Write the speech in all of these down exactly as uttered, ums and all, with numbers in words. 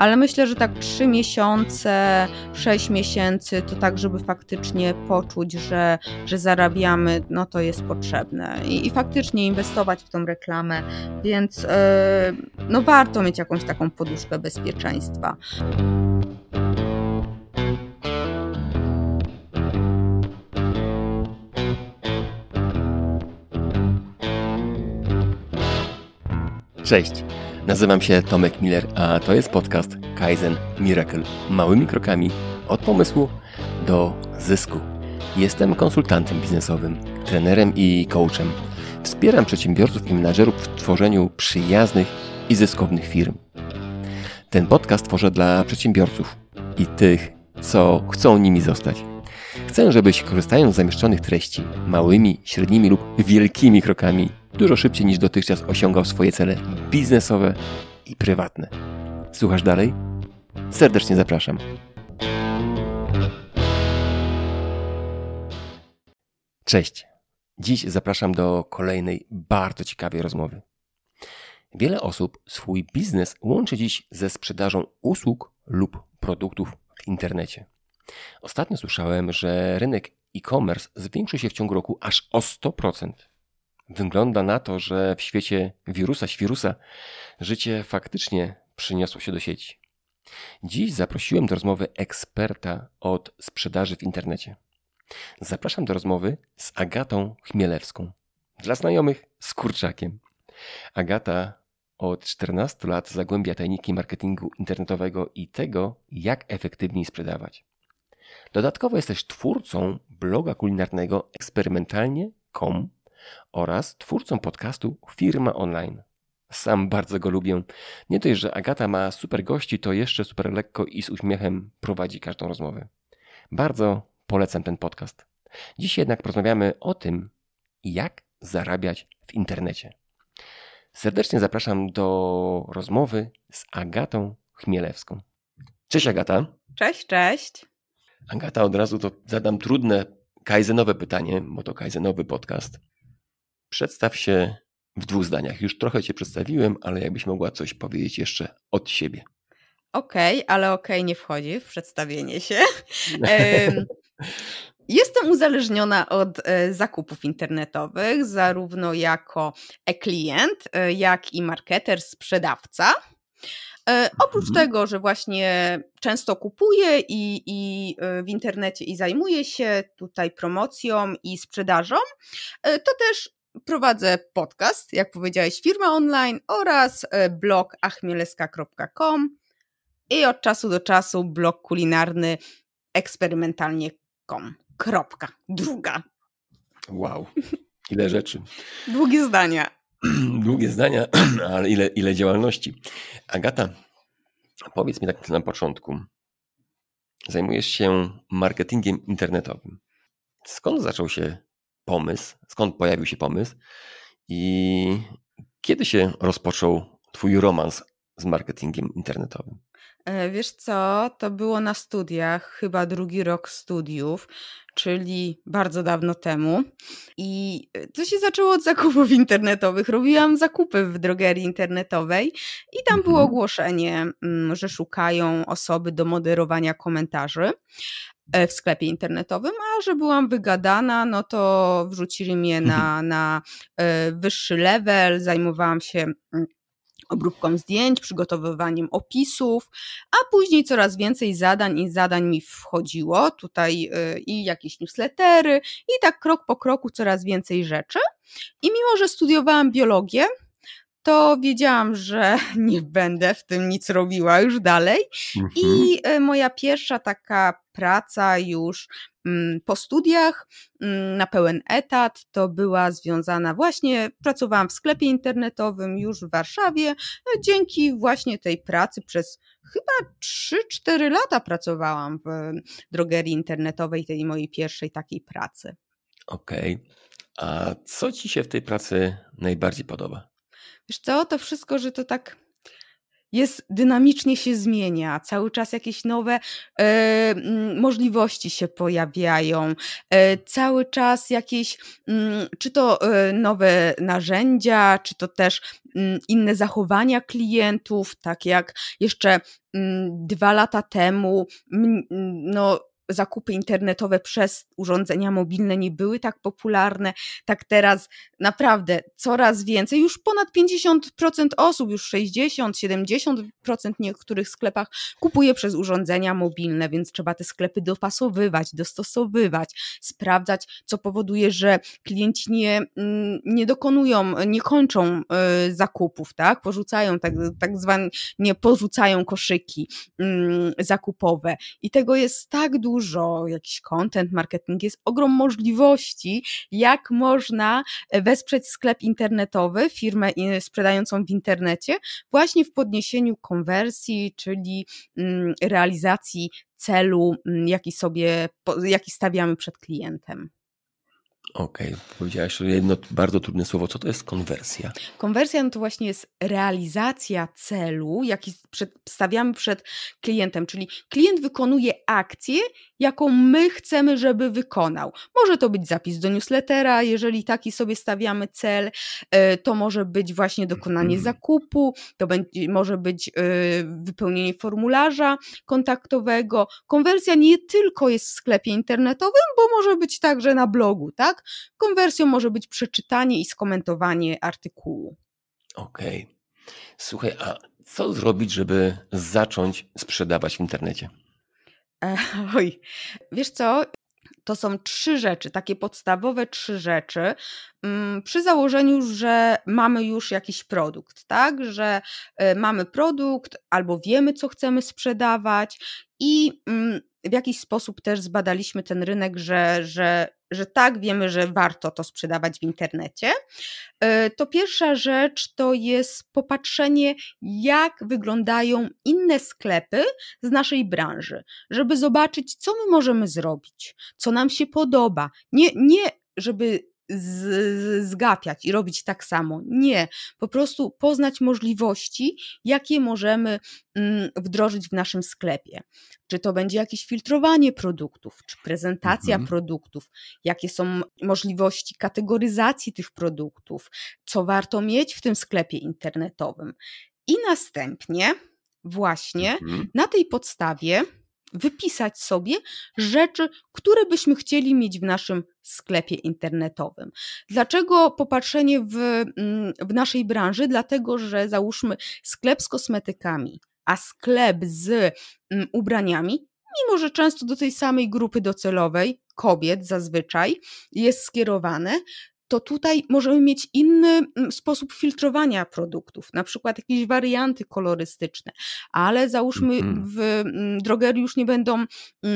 ale myślę, że tak trzy miesiące, sześć miesięcy to tak, żeby faktycznie poczuć, że, że zarabiamy, no to jest potrzebne i, i faktycznie inwestować w tą reklamę, więc yy, no warto mieć jakąś taką poduszkę bezpieczeństwa. Cześć, nazywam się Tomek Miller, a to jest podcast Kaizen Miracle. Małymi krokami od pomysłu do zysku. Jestem konsultantem biznesowym, trenerem i coachem. Wspieram przedsiębiorców i menadżerów w tworzeniu przyjaznych i zyskownych firm. Ten podcast tworzę dla przedsiębiorców i tych, co chcą nimi zostać. Chcę, żebyś korzystając z zamieszczonych treści małymi, średnimi lub wielkimi krokami dużo szybciej niż dotychczas osiągał swoje cele biznesowe i prywatne. Słuchasz dalej? Serdecznie zapraszam. Cześć. Dziś zapraszam do kolejnej bardzo ciekawej rozmowy. Wiele osób swój biznes łączy dziś ze sprzedażą usług lub produktów w internecie. Ostatnio słyszałem, że rynek e-commerce zwiększył się w ciągu roku aż o sto procent. Wygląda na to, że w świecie wirusa, świrusa życie faktycznie przyniosło się do sieci. Dziś zaprosiłem do rozmowy eksperta od sprzedaży w internecie. Zapraszam do rozmowy z Agatą Chmielewską. Dla znajomych z Kurczakiem. Agata od czternastu lat zagłębia tajniki marketingu internetowego i tego, jak efektywniej sprzedawać. Dodatkowo jest też twórcą bloga kulinarnego eksperymentalnie kropka com oraz twórcą podcastu Firma Online. Sam bardzo go lubię. Nie dość, że Agata ma super gości, to jeszcze super lekko i z uśmiechem prowadzi każdą rozmowę. Bardzo polecam ten podcast. Dziś jednak porozmawiamy o tym, jak zarabiać w internecie. Serdecznie zapraszam do rozmowy z Agatą Chmielewską. Cześć Agata. Cześć, cześć. Agata, od razu to zadam trudne, kaizenowe pytanie, bo to kaizenowy podcast. Przedstaw się w dwóch zdaniach. Już trochę Cię przedstawiłem, ale jakbyś mogła coś powiedzieć jeszcze od siebie. Okej, okay, ale okej okay nie wchodzi w przedstawienie się. Jestem uzależniona od zakupów internetowych, zarówno jako e-klient, jak i marketer, sprzedawca. Oprócz mhm. tego, że właśnie często kupuję i, i w internecie i zajmuję się tutaj promocją i sprzedażą, to też prowadzę podcast, jak powiedziałeś, Firma Online oraz blog achmieleska kropka com i od czasu do czasu blog kulinarny eksperymentalnie kropka com. Kropka. Druga. Wow. Ile rzeczy. Długie zdania. Długie zdania, ale ile, ile działalności. Agata, powiedz mi tak na początku. Zajmujesz się marketingiem internetowym. Skąd zaczął się pomysł? Skąd pojawił się pomysł? I kiedy się rozpoczął twój romans z marketingiem internetowym? Wiesz co, to było na studiach, chyba drugi rok studiów, czyli bardzo dawno temu. I to się zaczęło od zakupów internetowych. Robiłam zakupy w drogerii internetowej i tam mhm. było ogłoszenie, że szukają osoby do moderowania komentarzy w sklepie internetowym, a że byłam wygadana, no to wrzucili mnie na, na wyższy level, zajmowałam się obróbką zdjęć, przygotowywaniem opisów, a później coraz więcej zadań i zadań mi wchodziło, tutaj yy, i jakieś newslettery i tak krok po kroku coraz więcej rzeczy i mimo, że studiowałam biologię, to wiedziałam, że nie będę w tym nic robiła już dalej mhm. i yy, moja pierwsza taka praca już po studiach na pełen etat to była związana właśnie, pracowałam w sklepie internetowym już w Warszawie, dzięki właśnie tej pracy przez chyba trzy cztery lata pracowałam w drogerii internetowej, tej mojej pierwszej takiej pracy. Okej, okay. A co Ci się w tej pracy najbardziej podoba? Wiesz co, to wszystko, że to tak jest dynamicznie się zmienia, cały czas jakieś nowe e, możliwości się pojawiają, e, cały czas jakieś, m, czy to e, nowe narzędzia, czy to też m, inne zachowania klientów, tak jak jeszcze m, dwa lata temu, m, no zakupy internetowe przez urządzenia mobilne nie były tak popularne, tak teraz naprawdę coraz więcej, już ponad pięćdziesiąt procent osób, już sześćdziesiąt do siedemdziesięciu procent w niektórych sklepach kupuje przez urządzenia mobilne, więc trzeba te sklepy dopasowywać, dostosowywać, sprawdzać, co powoduje, że klienci nie, nie dokonują, nie kończą zakupów, tak? Porzucają tak, tak zwane, nie porzucają koszyki zakupowe i tego jest tak dużo, dużo, jakiś content marketing, jest ogrom możliwości, jak można wesprzeć sklep internetowy, firmę sprzedającą w internecie, właśnie w podniesieniu konwersji, czyli realizacji celu, jaki sobie, jaki stawiamy przed klientem. Okej, okay. Powiedziałaś jedno bardzo trudne słowo. Co to jest konwersja? Konwersja no to właśnie jest realizacja celu, jaki przed, stawiamy przed klientem, czyli klient wykonuje akcję, jaką my chcemy, żeby wykonał. Może to być zapis do newslettera, jeżeli taki sobie stawiamy cel, to może być właśnie dokonanie mm. zakupu, to będzie, może być wypełnienie formularza kontaktowego. Konwersja nie tylko jest w sklepie internetowym, bo może być także na blogu, tak? Konwersją może być przeczytanie i skomentowanie artykułu. Okej. Okay. Słuchaj, a co zrobić, żeby zacząć sprzedawać w internecie? E, oj, wiesz co? To są trzy rzeczy, takie podstawowe trzy rzeczy, przy założeniu, że mamy już jakiś produkt, tak? Że mamy produkt albo wiemy, co chcemy sprzedawać i w jakiś sposób też zbadaliśmy ten rynek, że, że, że tak, wiemy, że warto to sprzedawać w internecie. To pierwsza rzecz to jest popatrzenie, jak wyglądają inne sklepy z naszej branży, żeby zobaczyć, co my możemy zrobić, co nam się podoba. Nie, nie żeby z, zgapiać i robić tak samo. Nie, po prostu poznać możliwości, jakie możemy mm, wdrożyć w naszym sklepie. Czy to będzie jakieś filtrowanie produktów, czy prezentacja mhm. produktów, jakie są możliwości kategoryzacji tych produktów, co warto mieć w tym sklepie internetowym. I następnie właśnie mhm. na tej podstawie wypisać sobie rzeczy, które byśmy chcieli mieć w naszym sklepie internetowym. Dlaczego popatrzenie w, w naszej branży? Dlatego, że załóżmy sklep z kosmetykami, a sklep z um, ubraniami, mimo że często do tej samej grupy docelowej, kobiet zazwyczaj, jest skierowane, to tutaj możemy mieć inny sposób filtrowania produktów, na przykład jakieś warianty kolorystyczne, ale załóżmy w drogerii już nie będą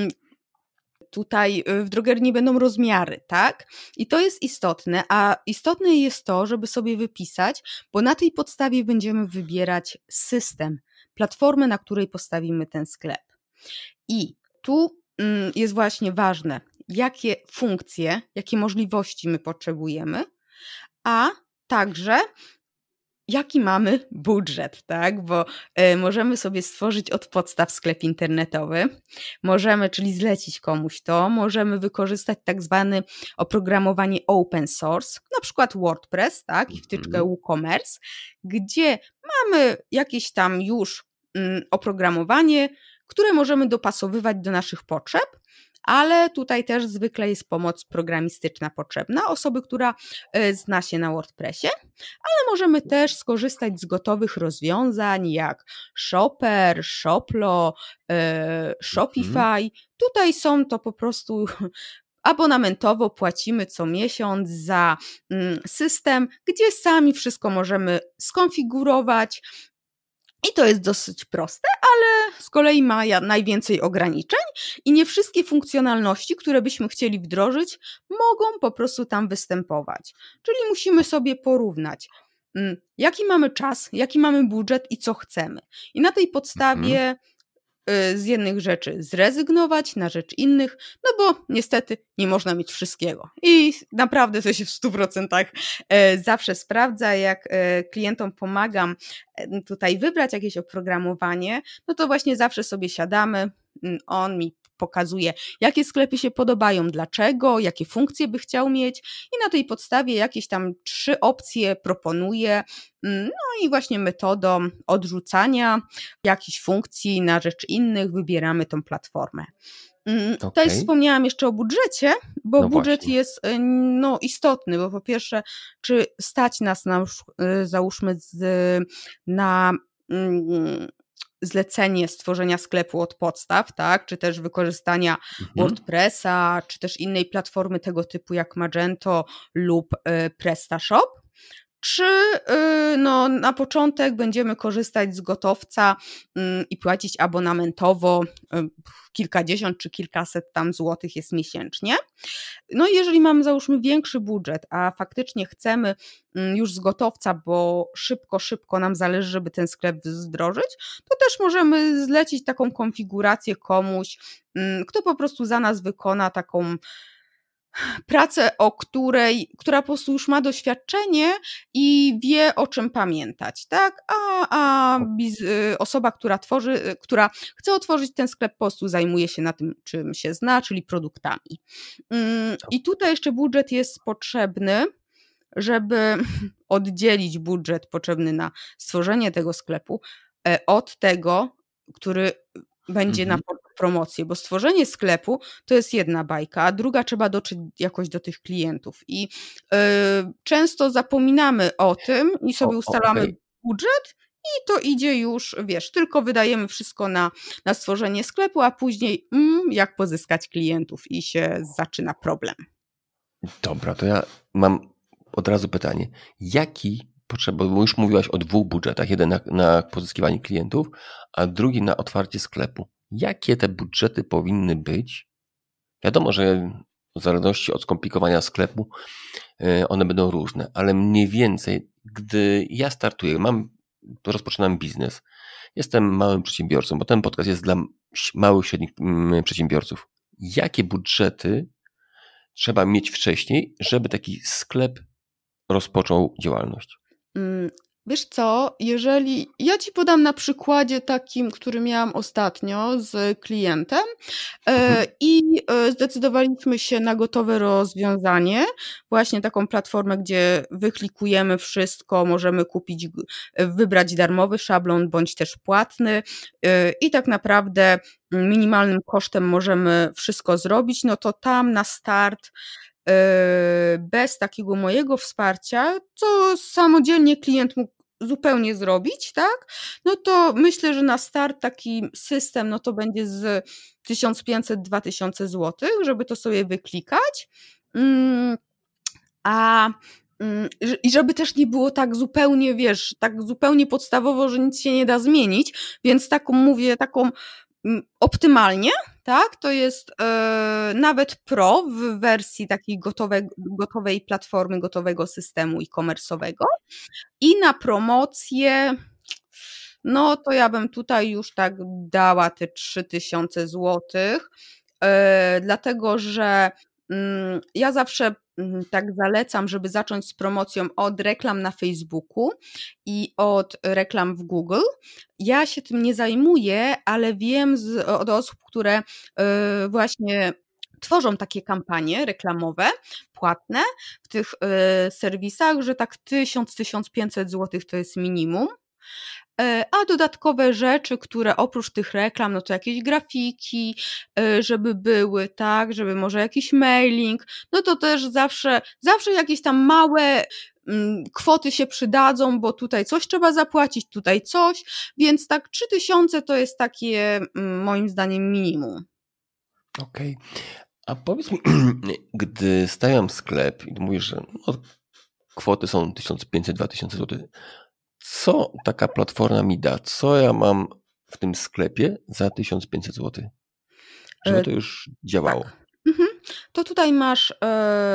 tutaj w drogerii nie będą rozmiary, tak? I to jest istotne, a istotne jest to, żeby sobie wypisać, bo na tej podstawie będziemy wybierać system, platformę, na której postawimy ten sklep. I tu jest właśnie ważne, jakie funkcje, jakie możliwości my potrzebujemy, a także jaki mamy budżet, tak? Bo y, możemy sobie stworzyć od podstaw sklep internetowy, możemy, czyli zlecić komuś to, możemy wykorzystać tak zwane oprogramowanie open source, na przykład WordPress, tak? I wtyczkę WooCommerce, gdzie mamy jakieś tam już mm, oprogramowanie, które możemy dopasowywać do naszych potrzeb, ale tutaj też zwykle jest pomoc programistyczna potrzebna, osoby, która zna się na WordPressie, ale możemy też skorzystać z gotowych rozwiązań jak Shopper, Shoplo, Shopify. Mhm. Tutaj są to po prostu abonamentowo płacimy co miesiąc za system, gdzie sami wszystko możemy skonfigurować. I to jest dosyć proste, ale z kolei ma najwięcej ograniczeń i nie wszystkie funkcjonalności, które byśmy chcieli wdrożyć, mogą po prostu tam występować. Czyli musimy sobie porównać, jaki mamy czas, jaki mamy budżet i co chcemy. I na tej podstawie mhm. z jednych rzeczy zrezygnować na rzecz innych, no bo niestety nie można mieć wszystkiego. I naprawdę to się w stu procentach zawsze sprawdza. Jak klientom pomagam tutaj wybrać jakieś oprogramowanie, no to właśnie zawsze sobie siadamy, on mi pokazuje, jakie sklepy się podobają, dlaczego, jakie funkcje by chciał mieć i na tej podstawie jakieś tam trzy opcje proponuje. No i właśnie metodą odrzucania jakichś funkcji na rzecz innych wybieramy tą platformę. Tutaj Okej. wspomniałam jeszcze o budżecie, bo No budżet właśnie. jest no, istotny, bo po pierwsze, czy stać nas na, załóżmy z, na mm, zlecenie stworzenia sklepu od podstaw, tak, czy też wykorzystania Mhm. WordPressa, czy też innej platformy tego typu jak Magento lub y, PrestaShop, czy y, no, na początek będziemy korzystać z gotowca y, i płacić abonamentowo y, kilkadziesiąt czy kilkaset tam złotych jest miesięcznie. No i jeżeli mamy załóżmy większy budżet, a faktycznie chcemy już z gotowca, bo szybko, szybko nam zależy, żeby ten sklep wdrożyć, to też możemy zlecić taką konfigurację komuś, kto po prostu za nas wykona taką pracę, o której, która po prostu już ma doświadczenie i wie, o czym pamiętać, tak? A, a biz, osoba, która tworzy, która chce otworzyć ten sklep, po prostu zajmuje się na tym, czym się zna, czyli produktami. I tutaj jeszcze budżet jest potrzebny, żeby oddzielić budżet potrzebny na stworzenie tego sklepu od tego, który będzie mhm. na promocję, bo stworzenie sklepu to jest jedna bajka, a druga trzeba dotrzeć jakoś do tych klientów i yy, często zapominamy o tym i sobie o, ustalamy okay. budżet i to idzie już, wiesz, tylko wydajemy wszystko na, na stworzenie sklepu, a później mm, jak pozyskać klientów i się zaczyna problem. Dobra, to ja mam od razu pytanie. Jaki potrzeba, bo już mówiłaś o dwóch budżetach, jeden na, na pozyskiwanie klientów, a drugi na otwarcie sklepu. Jakie te budżety powinny być? Wiadomo, że w zależności od skomplikowania sklepu one będą różne, ale mniej więcej, gdy ja startuję, mam, rozpoczynam biznes, jestem małym przedsiębiorcą, bo ten podcast jest dla małych, średnich przedsiębiorców. Jakie budżety trzeba mieć wcześniej, żeby taki sklep rozpoczął działalność? Wiesz co, jeżeli ja ci podam na przykładzie takim, który miałam ostatnio z klientem mhm. i zdecydowaliśmy się na gotowe rozwiązanie, właśnie taką platformę, gdzie wyklikujemy wszystko, możemy kupić, wybrać darmowy szablon bądź też płatny i tak naprawdę minimalnym kosztem możemy wszystko zrobić, no to tam na start bez takiego mojego wsparcia, co samodzielnie klient mógł zupełnie zrobić, tak? No to myślę, że na start taki system, no to będzie z tysiąc pięćset do dwa tysiące złotych, żeby to sobie wyklikać. A i żeby też nie było tak zupełnie, wiesz, tak zupełnie podstawowo, że nic się nie da zmienić, więc taką mówię, taką optymalnie, tak, to jest e, nawet Pro w wersji takiej gotowej, gotowej platformy, gotowego systemu e-commerce'owego i na promocję, no to ja bym tutaj już tak dała te trzy tysiące złotych, e, dlatego że mm, ja zawsze tak zalecam, żeby zacząć z promocją od reklam na Facebooku i od reklam w Google. Ja się tym nie zajmuję, ale wiem z, od osób, które y, właśnie tworzą takie kampanie reklamowe, płatne w tych y, serwisach, że tak tysiąc do tysiąc pięćset złotych to jest minimum. A dodatkowe rzeczy, które oprócz tych reklam, no to jakieś grafiki, żeby były, tak, żeby może jakiś mailing, no to też zawsze, zawsze jakieś tam małe kwoty się przydadzą, bo tutaj coś trzeba zapłacić, tutaj coś, więc tak trzy tysiące to jest takie moim zdaniem minimum. Okej, okay. A powiedz mi, gdy stawiam sklep i mówisz, że no, kwoty są tysiąc pięćset do dwa tysiące złotych, co taka platforma mi da? Co ja mam w tym sklepie za tysiąc pięćset złotych? Żeby to już działało. Tak. Mhm. To tutaj masz e,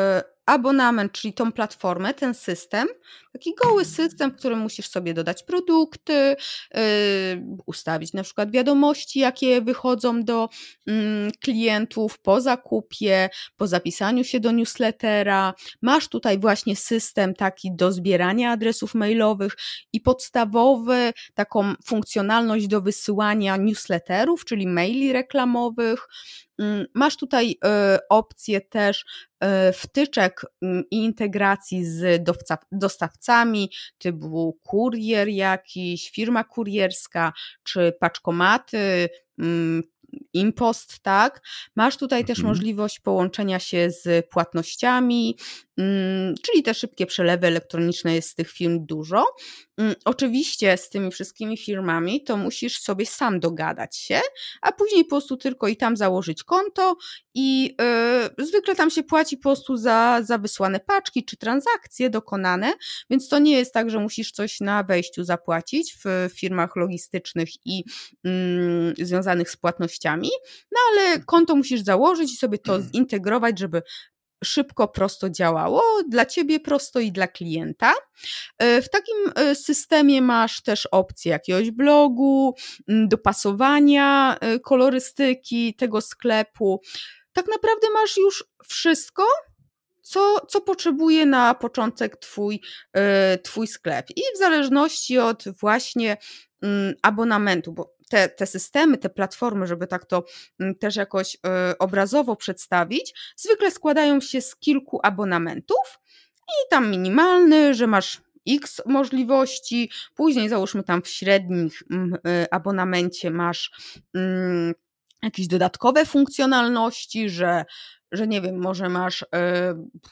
abonament, czyli tą platformę, ten system, taki goły system, w którym musisz sobie dodać produkty, yy, ustawić na przykład wiadomości, jakie wychodzą do mm, klientów po zakupie, po zapisaniu się do newslettera. Masz tutaj właśnie system taki do zbierania adresów mailowych i podstawowy taką funkcjonalność do wysyłania newsletterów, czyli maili reklamowych. Masz tutaj y, opcję też y, wtyczek y, i integracji z dowca, dostawcami typu kurier jakiś, firma kurierska czy paczkomaty, y, Impost, tak? Masz tutaj też Mhm. możliwość połączenia się z płatnościami, mm, czyli te szybkie przelewy elektroniczne, jest z tych firm dużo. Mm, Oczywiście z tymi wszystkimi firmami to musisz sobie sam dogadać się, a później po prostu tylko i tam założyć konto i y, zwykle tam się płaci po prostu za, za wysłane paczki czy transakcje dokonane, więc to nie jest tak, że musisz coś na wejściu zapłacić w firmach logistycznych i mm, związanych z płatnościami, no ale konto musisz założyć i sobie to zintegrować, żeby szybko, prosto działało, dla ciebie prosto i dla klienta. W takim systemie masz też opcję jakiegoś blogu, dopasowania kolorystyki tego sklepu. Tak naprawdę masz już wszystko, co, co potrzebuje na początek twój, twój sklep. I w zależności od właśnie abonamentu, bo te, te systemy, te platformy, żeby tak to też jakoś obrazowo przedstawić, zwykle składają się z kilku abonamentów i tam minimalny, że masz X możliwości, później załóżmy tam w średnim abonamencie masz mm, jakieś dodatkowe funkcjonalności, że, że nie wiem, może masz yy,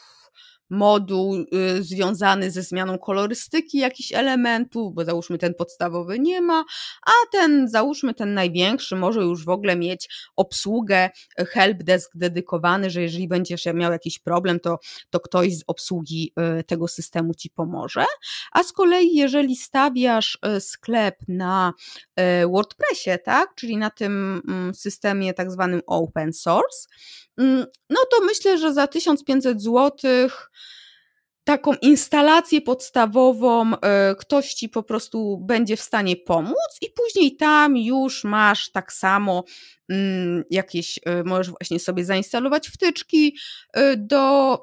moduł y, związany ze zmianą kolorystyki jakichś elementów, bo załóżmy ten podstawowy nie ma, a ten załóżmy ten największy może już w ogóle mieć obsługę, helpdesk dedykowany, że jeżeli będziesz miał jakiś problem, to, to ktoś z obsługi y, tego systemu ci pomoże. A z kolei jeżeli stawiasz y, sklep na y, WordPressie, tak, czyli na tym y, systemie tak zwanym open source, no to myślę, że za tysiąc pięćset złotych taką instalację podstawową ktoś ci po prostu będzie w stanie pomóc i później tam już masz tak samo jakieś, możesz właśnie sobie zainstalować wtyczki do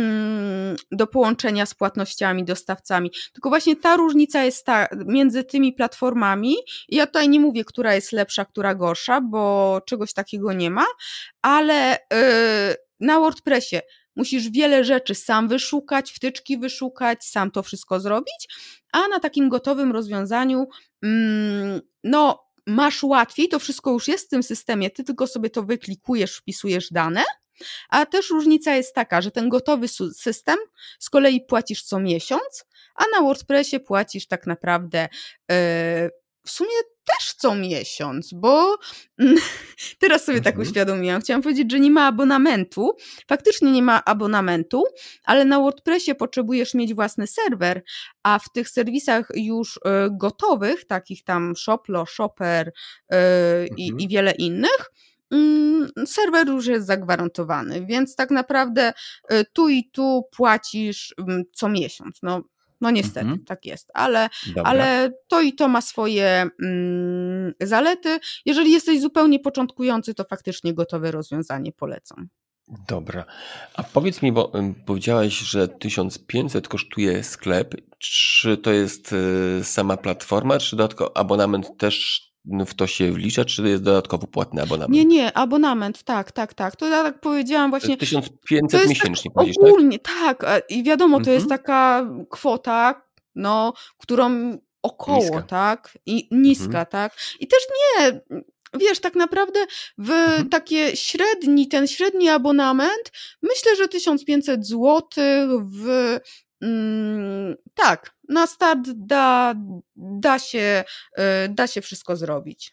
do połączenia z płatnościami, dostawcami. Tylko właśnie ta różnica jest ta między tymi platformami. Ja tutaj nie mówię, która jest lepsza, która gorsza, bo czegoś takiego nie ma, ale na WordPressie musisz wiele rzeczy sam wyszukać, wtyczki wyszukać, sam to wszystko zrobić, a na takim gotowym rozwiązaniu no masz łatwiej, to wszystko już jest w tym systemie, ty tylko sobie to wyklikujesz, wpisujesz dane. A też różnica jest taka, że ten gotowy system z kolei płacisz co miesiąc, a na WordPressie płacisz tak naprawdę yy, w sumie też co miesiąc, bo teraz sobie mhm. tak uświadomiłam. Chciałam powiedzieć, że nie ma abonamentu. Faktycznie nie ma abonamentu, ale na WordPressie potrzebujesz mieć własny serwer, a w tych serwisach już yy, gotowych, takich tam Shoplo, Shopper yy, mhm. i, i wiele innych, serwer już jest zagwarantowany, więc tak naprawdę tu i tu płacisz co miesiąc. No, no niestety, mhm. tak jest, ale, ale to i to ma swoje mm, zalety. Jeżeli jesteś zupełnie początkujący, to faktycznie gotowe rozwiązanie polecam. Dobra, a powiedz mi, bo powiedziałaś, że tysiąc pięćset kosztuje sklep, czy to jest sama platforma, czy dodatkowo abonament też w to się wlicza, czy to jest dodatkowo płatny abonament? Nie, nie, abonament, tak, tak, tak. To ja tak powiedziałam właśnie. tysiąc pięćset to miesięcznie, tak powiedzisz, ogólnie, tak? tak. I wiadomo, to mhm. jest taka kwota, no, którą około, niska. tak? I niska, mhm. tak? I też nie, wiesz, tak naprawdę w mhm. takie średni, ten średni abonament, myślę, że tysiąc pięćset złotych w Mm, tak, na start da, da, się, da się wszystko zrobić.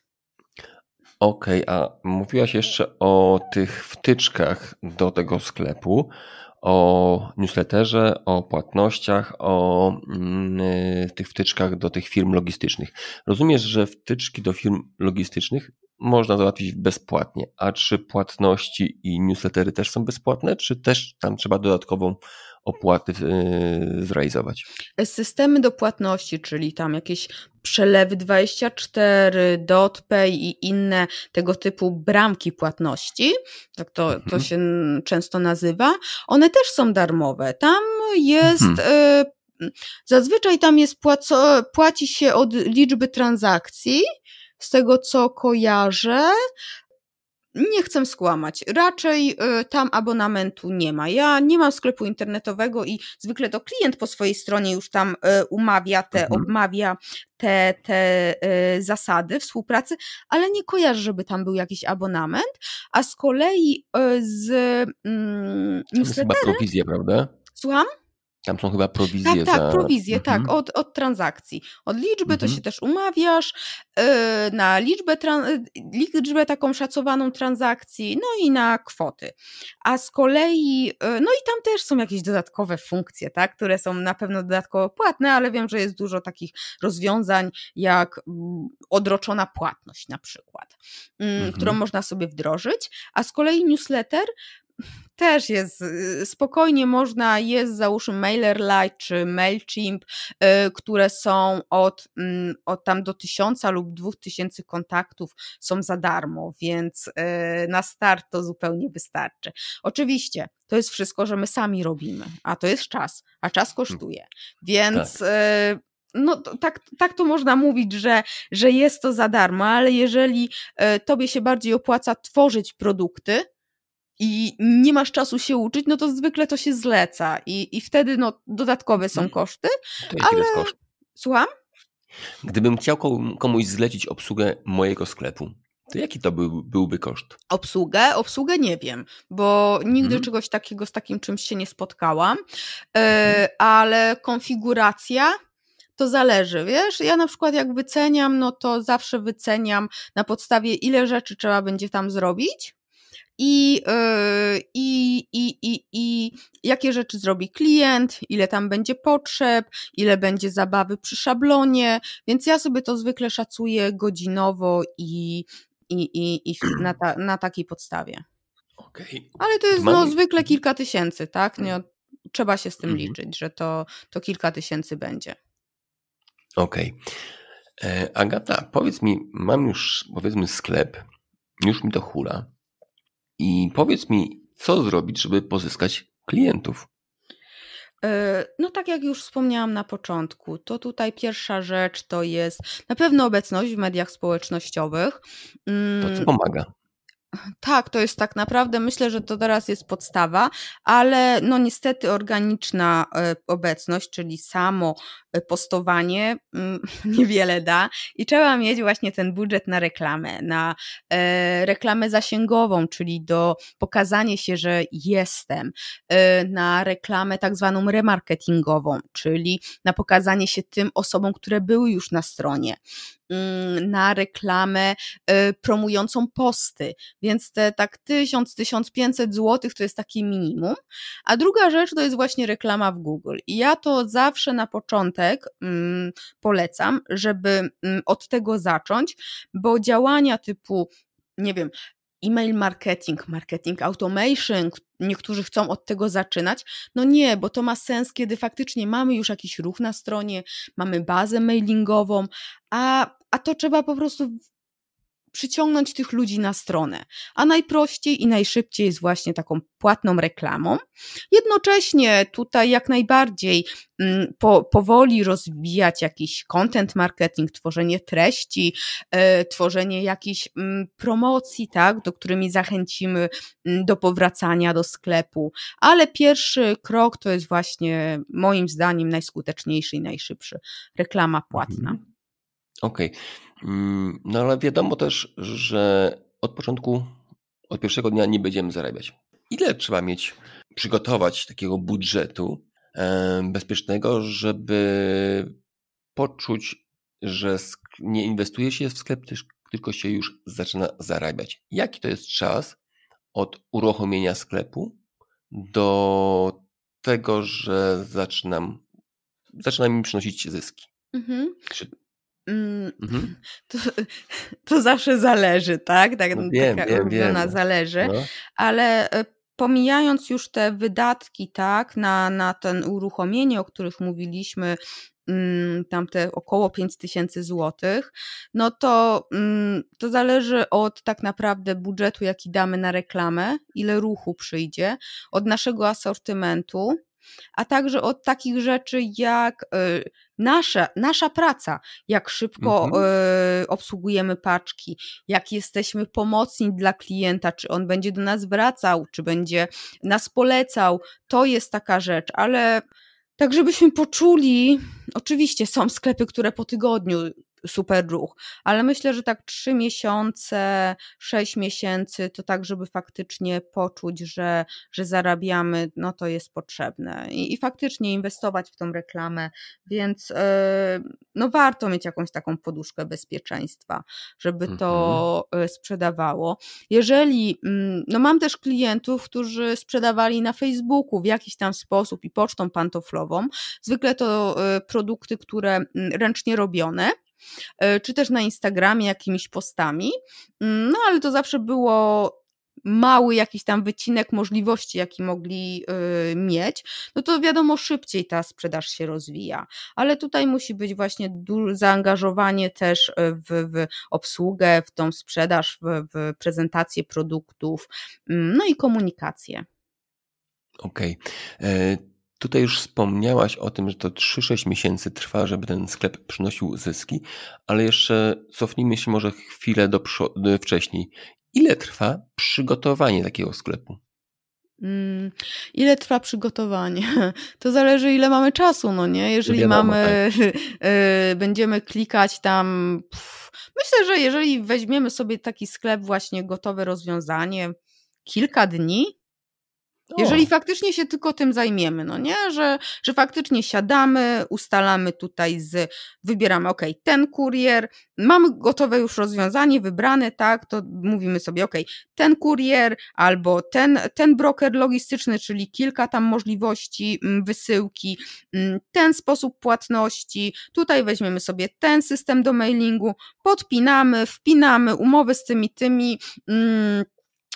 Okej, okay, a mówiłaś jeszcze o tych wtyczkach do tego sklepu. o newsletterze, o płatnościach, o yy, tych wtyczkach do tych firm logistycznych. Rozumiesz, że wtyczki do firm logistycznych można załatwić bezpłatnie, a czy płatności i newslettery też są bezpłatne, czy też tam trzeba dodatkową opłatę yy, zrealizować? Systemy do płatności, czyli tam jakieś przelewy dwadzieścia cztery, DotPay i inne tego typu bramki płatności, tak to, to Mhm. się często nazywa, one też są darmowe. Tam jest, Mhm. y, zazwyczaj tam jest płaco, płaci się od liczby transakcji, z tego co kojarzę. Nie chcę skłamać. Raczej y, tam abonamentu nie ma. Ja nie mam sklepu internetowego i zwykle to klient po swojej stronie już tam y, umawia te, Mhm. obmawia te, te y, zasady współpracy, ale nie kojarzę, żeby tam był jakiś abonament. A z kolei y, z mm, Tam jest chyba newsletterem... prowizja, prawda? Słucham? Tam są chyba Tak, prowizje tak, za... prowizje, tak, Mhm. od, od transakcji. Od liczby to Mhm. się też umawiasz, yy, na liczbę, tran- liczbę taką szacowaną transakcji, no i na kwoty. A z kolei, yy, no i tam też są jakieś dodatkowe funkcje, tak, które są na pewno dodatkowo płatne, ale wiem, że jest dużo takich rozwiązań jak mm, odroczona płatność na przykład, yy, Mhm. którą można sobie wdrożyć, a z kolei newsletter też jest, spokojnie można, jest załóżmy MailerLite czy MailChimp, y, które są od, y, od tam do tysiąca lub dwóch tysięcy kontaktów są za darmo, więc y, na start to zupełnie wystarczy. Oczywiście to jest wszystko, że my sami robimy, a to jest czas, a czas kosztuje, więc Tak. y, no to, tak, tak to można mówić, że, że jest to za darmo, ale jeżeli y, tobie się bardziej opłaca tworzyć produkty, i nie masz czasu się uczyć, no to zwykle to się zleca i, i wtedy no, dodatkowe są koszty, To jaki to ale... jest koszt? Słucham? Gdybym chciał komuś zlecić obsługę mojego sklepu, to jaki to był, byłby koszt? Obsługę? Obsługę nie wiem, bo nigdy Mhm. czegoś takiego z takim czymś się nie spotkałam, Mhm. e, ale konfiguracja to zależy, wiesz, ja na przykład jak wyceniam, no to zawsze wyceniam na podstawie ile rzeczy trzeba będzie tam zrobić, I, yy, i, i, i, i jakie rzeczy zrobi klient, ile tam będzie potrzeb, ile będzie zabawy przy szablonie, więc ja sobie to zwykle szacuję godzinowo i, i, i, i na, ta, na takiej podstawie. Okej. Ale to jest Mam... no zwykle kilka tysięcy, tak? Nie, trzeba się z tym Mhm. liczyć, że to, to kilka tysięcy będzie. Okej. E, Agata, powiedz mi, mam już powiedzmy sklep, już mi to hula i powiedz mi, co zrobić, żeby pozyskać klientów? No tak jak już wspomniałam na początku, to tutaj pierwsza rzecz to jest na pewno obecność w mediach społecznościowych. To co Mm, pomaga? Tak, to jest tak naprawdę, myślę, że to teraz jest podstawa, ale no niestety organiczna e, obecność, czyli samo e, postowanie mm, niewiele da i trzeba mieć właśnie ten budżet na reklamę, na e, reklamę zasięgową, czyli do pokazania się, że jestem, e, na reklamę tak zwaną remarketingową, czyli na pokazanie się tym osobom, które były już na stronie, mm, na reklamę e, promującą posty, więc te tak tysiąc, tysiąc pięćset złotych to jest takie minimum. A druga rzecz to jest właśnie reklama w Google. I ja to zawsze na początek mm, polecam, żeby mm, od tego zacząć, bo działania typu, nie wiem, e-mail marketing, marketing automation, niektórzy chcą od tego zaczynać. No nie, bo to ma sens, kiedy faktycznie mamy już jakiś ruch na stronie, mamy bazę mailingową, a, a to trzeba po prostu przyciągnąć tych ludzi na stronę. A najprościej i najszybciej jest właśnie taką płatną reklamą. Jednocześnie tutaj jak najbardziej mm, po, powoli rozwijać jakiś content marketing, tworzenie treści, e, tworzenie jakichś mm, promocji, tak, do którymi zachęcimy mm, do powracania do sklepu. Ale pierwszy krok to jest właśnie moim zdaniem najskuteczniejszy i najszybszy. Reklama płatna. Mhm. Okej. Mm, No ale wiadomo też, że od początku, od pierwszego dnia nie będziemy zarabiać. Ile trzeba mieć, przygotować takiego budżetu e, bezpiecznego, żeby poczuć, że sk- nie inwestuje się w sklep, tyż- tylko się już zaczyna zarabiać? Jaki to jest czas od uruchomienia sklepu do tego, że zaczynam, zaczyna mi przynosić zyski? Mhm. Czy... Mm, Mhm. To, to zawsze zależy, tak? Tak, No wiem, taka wiem, ulubiona wiem. zależy, No. ale e, pomijając już te wydatki, tak, na, na ten uruchomienie, o których mówiliśmy, mm, tam te około pięć tysięcy złotych, no to mm, to zależy od tak naprawdę budżetu, jaki damy na reklamę, ile ruchu przyjdzie, od naszego asortymentu, a także od takich rzeczy jak y, nasza, nasza praca, jak szybko Mhm. y, obsługujemy paczki, jak jesteśmy pomocni dla klienta, czy on będzie do nas wracał, czy będzie nas polecał, to jest taka rzecz, ale tak żebyśmy poczuli, oczywiście są sklepy, które po tygodniu super ruch, ale myślę, że tak trzy miesiące, sześć miesięcy to tak, żeby faktycznie poczuć, że, że zarabiamy, no to jest potrzebne i, i faktycznie inwestować w tą reklamę, więc yy, no warto mieć jakąś taką poduszkę bezpieczeństwa, żeby to Mhm. sprzedawało. Jeżeli, no mam też klientów, którzy sprzedawali na Facebooku w jakiś tam sposób i pocztą pantoflową, zwykle to produkty, które ręcznie robione, czy też na Instagramie jakimiś postami, no ale to zawsze było mały jakiś tam wycinek możliwości, jaki mogli y, mieć, no to wiadomo, szybciej ta sprzedaż się rozwija, ale tutaj musi być właśnie duże zaangażowanie też w, w obsługę, w tą sprzedaż, w, w prezentację produktów, no i komunikację. Okej. Okay. Tutaj już wspomniałaś o tym, że to trzy sześć miesięcy trwa, żeby ten sklep przynosił zyski, ale jeszcze cofnijmy się może chwilę do przo- wcześniej. Ile trwa przygotowanie takiego sklepu? Hmm, ile trwa przygotowanie? To zależy, ile mamy czasu, no nie? Jeżeli Wiadomo, mamy, tak. y, będziemy klikać tam, pff, myślę, że jeżeli weźmiemy sobie taki sklep, właśnie gotowe rozwiązanie, kilka dni, jeżeli O. faktycznie się tylko tym zajmiemy, no nie, że, że faktycznie siadamy, ustalamy tutaj z, wybieramy, ok, ten kurier, mamy gotowe już rozwiązanie, wybrane, tak, to mówimy sobie, ok, ten kurier albo ten, ten broker logistyczny, czyli kilka tam możliwości wysyłki, ten sposób płatności, tutaj weźmiemy sobie ten system do mailingu, podpinamy, wpinamy umowy z tymi, tymi, mm,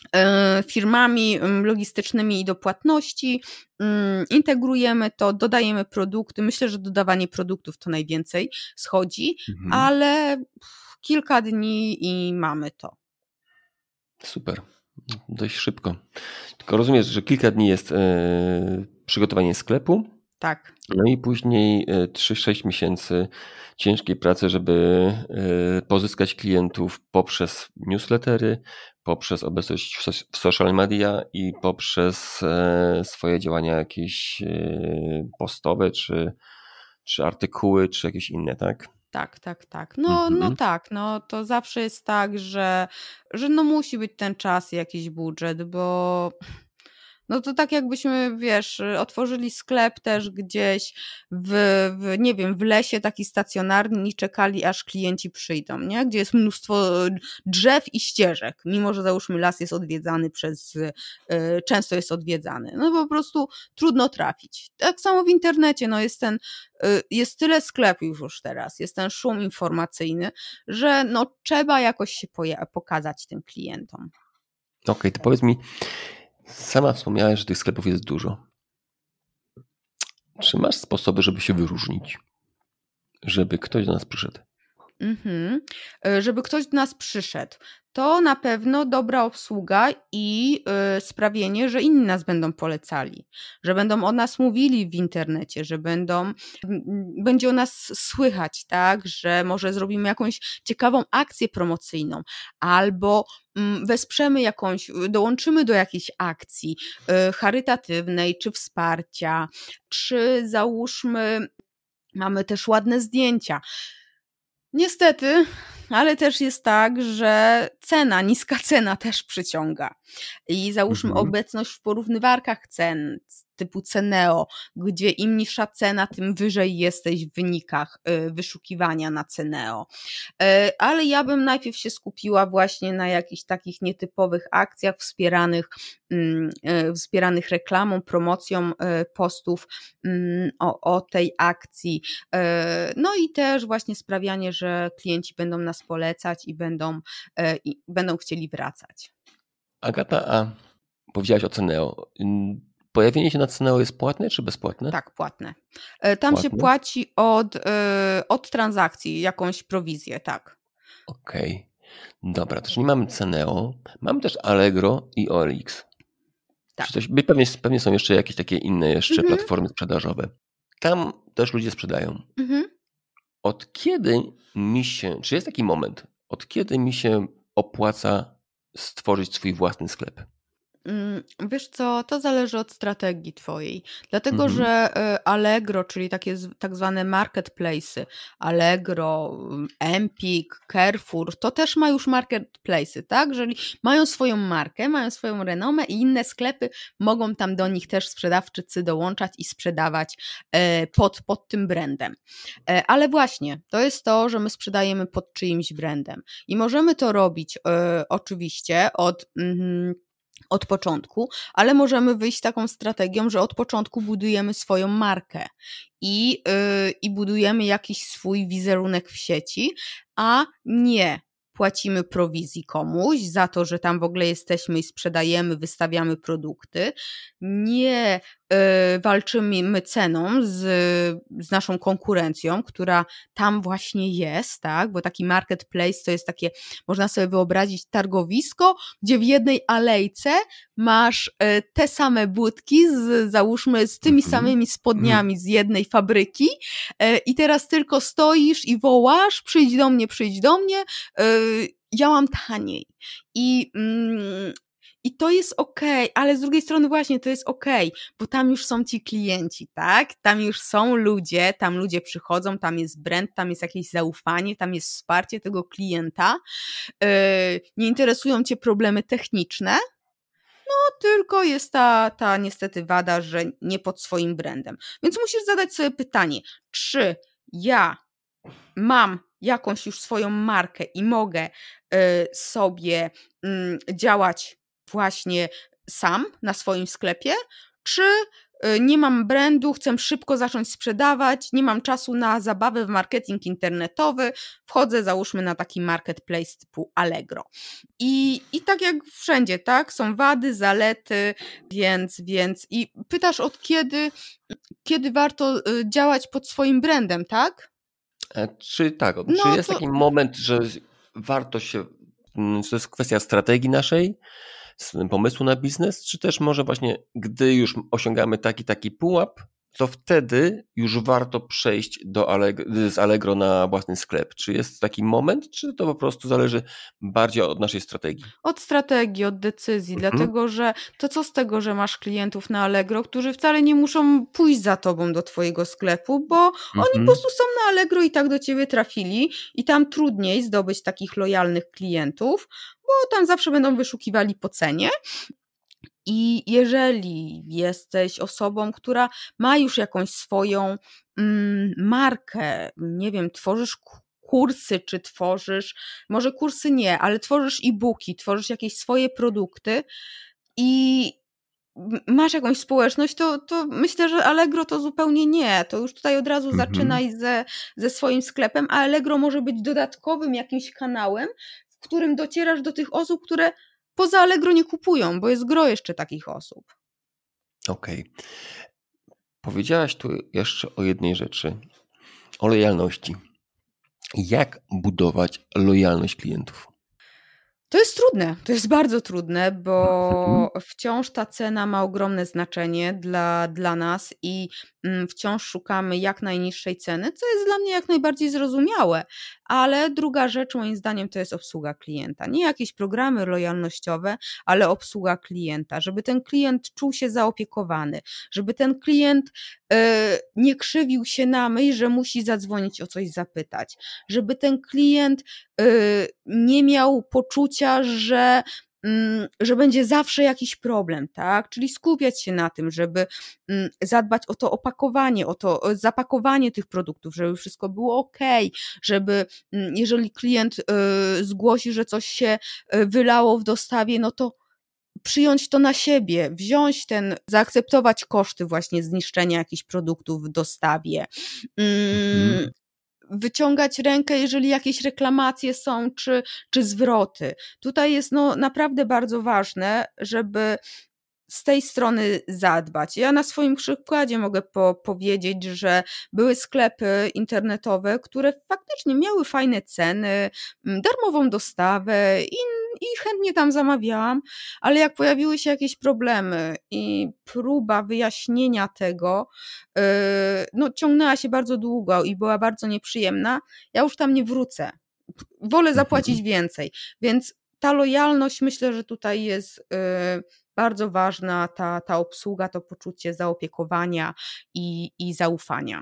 firmami logistycznymi i do płatności, integrujemy to, dodajemy produkty. Myślę, że dodawanie produktów to najwięcej schodzi, mhm. ale kilka dni i mamy to. Super, dość szybko. Tylko rozumiesz, że kilka dni jest yy, przygotowanie sklepu. Tak. No i później trzy sześć miesięcy ciężkiej pracy, żeby pozyskać klientów poprzez newslettery, poprzez obecność w social media i poprzez swoje działania jakieś postowe, czy, czy artykuły, czy jakieś inne, tak? Tak, tak, tak. No, mhm. no tak, no to zawsze jest tak, że, że no musi być ten czas i jakiś budżet, bo no to tak jakbyśmy, wiesz, otworzyli sklep też gdzieś w, w, nie wiem, w lesie taki stacjonarny i czekali, aż klienci przyjdą, nie? Gdzie jest mnóstwo drzew i ścieżek, mimo że załóżmy las jest odwiedzany przez, y, często jest odwiedzany. No po prostu trudno trafić. Tak samo w internecie, no jest ten, y, jest tyle sklepów już teraz, jest ten szum informacyjny, że no trzeba jakoś się poja- pokazać tym klientom. Okej, okay, to powiedz mi, sama wspomniałeś, że tych sklepów jest dużo. Czy masz sposoby, żeby się wyróżnić? Żeby ktoś do nas przyszedł? Mhm. Żeby ktoś do nas przyszedł, to na pewno dobra obsługa i y, sprawienie, że inni nas będą polecali, że będą o nas mówili w internecie, że będą, będzie o nas słychać, tak, że może zrobimy jakąś ciekawą akcję promocyjną albo mm, wesprzemy jakąś, dołączymy do jakiejś akcji y, charytatywnej czy wsparcia, czy załóżmy, mamy też ładne zdjęcia. Niestety, ale też jest tak, że cena, niska cena też przyciąga. I załóżmy mhm. obecność w porównywarkach cen, typu Ceneo, gdzie im niższa cena, tym wyżej jesteś w wynikach wyszukiwania na Ceneo. Ale ja bym najpierw się skupiła właśnie na jakichś takich nietypowych akcjach wspieranych, wspieranych reklamą, promocją postów o, o tej akcji. No i też właśnie sprawianie, że klienci będą nas polecać i będą, i będą chcieli wracać. Agata, a powiedziałaś o Ceneo. Pojawienie się na Ceneo jest płatne czy bezpłatne? Tak, płatne. Tam płatne? Się płaci od, od transakcji jakąś prowizję, tak. Okej, okay. Dobra, to czyli mamy Ceneo, mamy też Allegro i O L X. Tak. Czy coś, pewnie, pewnie są jeszcze jakieś takie inne jeszcze mhm. platformy sprzedażowe. Tam też ludzie sprzedają. Mhm. Od kiedy mi się, czy jest taki moment, od kiedy mi się opłaca stworzyć swój własny sklep? Wiesz co, to zależy od strategii twojej, dlatego mhm. że Allegro, czyli takie tak zwane marketplace'y, Allegro, Empik, Carrefour, to też ma już marketplace'y, tak? Jeżeli mają swoją markę, mają swoją renomę i inne sklepy mogą tam do nich też sprzedawczycy dołączać i sprzedawać pod, pod tym brandem. Ale właśnie, to jest to, że my sprzedajemy pod czyimś brandem i możemy to robić oczywiście od... Mm, od początku, ale możemy wyjść z taką strategią, że od początku budujemy swoją markę i, yy, i budujemy jakiś swój wizerunek w sieci, a nie płacimy prowizji komuś za to, że tam w ogóle jesteśmy i sprzedajemy, wystawiamy produkty, nie y, walczymy ceną z, z naszą konkurencją, która tam właśnie jest, tak? Bo taki marketplace to jest takie, można sobie wyobrazić targowisko, gdzie w jednej alejce masz y, te same budki, z, załóżmy z tymi mm-hmm. samymi spodniami mm. z jednej fabryki y, i teraz tylko stoisz i wołasz, przyjdź do mnie, przyjdź do mnie, y, ja mam taniej. I, mm, i to jest okej, okay, ale z drugiej strony właśnie to jest okej, okay, bo tam już są ci klienci, tak? Tam już są ludzie, tam ludzie przychodzą, tam jest brand, tam jest jakieś zaufanie, tam jest wsparcie tego klienta. Yy, nie interesują cię problemy techniczne, no tylko jest ta, ta niestety wada, że nie pod swoim brandem. Więc musisz zadać sobie pytanie, czy ja mam jakąś już swoją markę i mogę y, sobie y, działać właśnie sam na swoim sklepie, czy y, nie mam brandu, chcę szybko zacząć sprzedawać, nie mam czasu na zabawę w marketing internetowy, wchodzę załóżmy na taki marketplace typu Allegro. I, i tak jak wszędzie, tak, są wady, zalety, więc, więc i pytasz od kiedy, kiedy warto y, działać pod swoim brandem, tak? Czy tak, No czy jest to- taki moment, że warto się, to jest kwestia strategii naszej, s- pomysłu na biznes, czy też może właśnie, gdy już osiągamy taki, taki pułap, to wtedy już warto przejść do Alleg- z Allegro na własny sklep. Czy jest taki moment, czy to po prostu zależy bardziej od naszej strategii? Od strategii, od decyzji, Mhm. dlatego że to co z tego, że masz klientów na Allegro, którzy wcale nie muszą pójść za tobą do twojego sklepu, bo oni Mhm. po prostu są na Allegro i tak do ciebie trafili i tam trudniej zdobyć takich lojalnych klientów, bo tam zawsze będą wyszukiwali po cenie. I jeżeli jesteś osobą, która ma już jakąś swoją mm, markę, nie wiem, tworzysz ku- kursy, czy tworzysz, może kursy nie, ale tworzysz e-booki, tworzysz jakieś swoje produkty i m- masz jakąś społeczność, to, to myślę, że Allegro to zupełnie nie. To już tutaj od razu Mhm. zaczynaj ze, ze swoim sklepem, a Allegro może być dodatkowym jakimś kanałem, w którym docierasz do tych osób, które poza Allegro nie kupują, bo jest gro jeszcze takich osób. Okej. Powiedziałaś tu jeszcze o jednej rzeczy, o lojalności. Jak budować lojalność klientów? To jest trudne, to jest bardzo trudne, bo wciąż ta cena ma ogromne znaczenie dla, dla nas i mm, wciąż szukamy jak najniższej ceny, co jest dla mnie jak najbardziej zrozumiałe, ale druga rzecz moim zdaniem to jest obsługa klienta. Nie jakieś programy lojalnościowe, ale obsługa klienta, żeby ten klient czuł się zaopiekowany, żeby ten klient e, nie krzywił się na myśl, że musi zadzwonić o coś zapytać, żeby ten klient e, nie miał poczucia, że że będzie zawsze jakiś problem, tak? Czyli skupiać się na tym, żeby zadbać o to opakowanie, o to zapakowanie tych produktów, żeby wszystko było okej, żeby jeżeli klient zgłosi, że coś się wylało w dostawie, no to przyjąć to na siebie, wziąć ten, zaakceptować koszty właśnie zniszczenia jakichś produktów w dostawie. Mhm. Wyciągać rękę, jeżeli jakieś reklamacje są, czy, czy zwroty. Tutaj jest no naprawdę bardzo ważne, żeby z tej strony zadbać. Ja na swoim przykładzie mogę po, powiedzieć, że były sklepy internetowe, które faktycznie miały fajne ceny, darmową dostawę i, i chętnie tam zamawiałam, ale jak pojawiły się jakieś problemy i próba wyjaśnienia tego, yy, no ciągnęła się bardzo długo i była bardzo nieprzyjemna, ja już tam nie wrócę. Wolę zapłacić Mhm. więcej, więc ta lojalność myślę, że tutaj jest yy, bardzo ważna, ta, ta obsługa, to poczucie zaopiekowania i, i zaufania.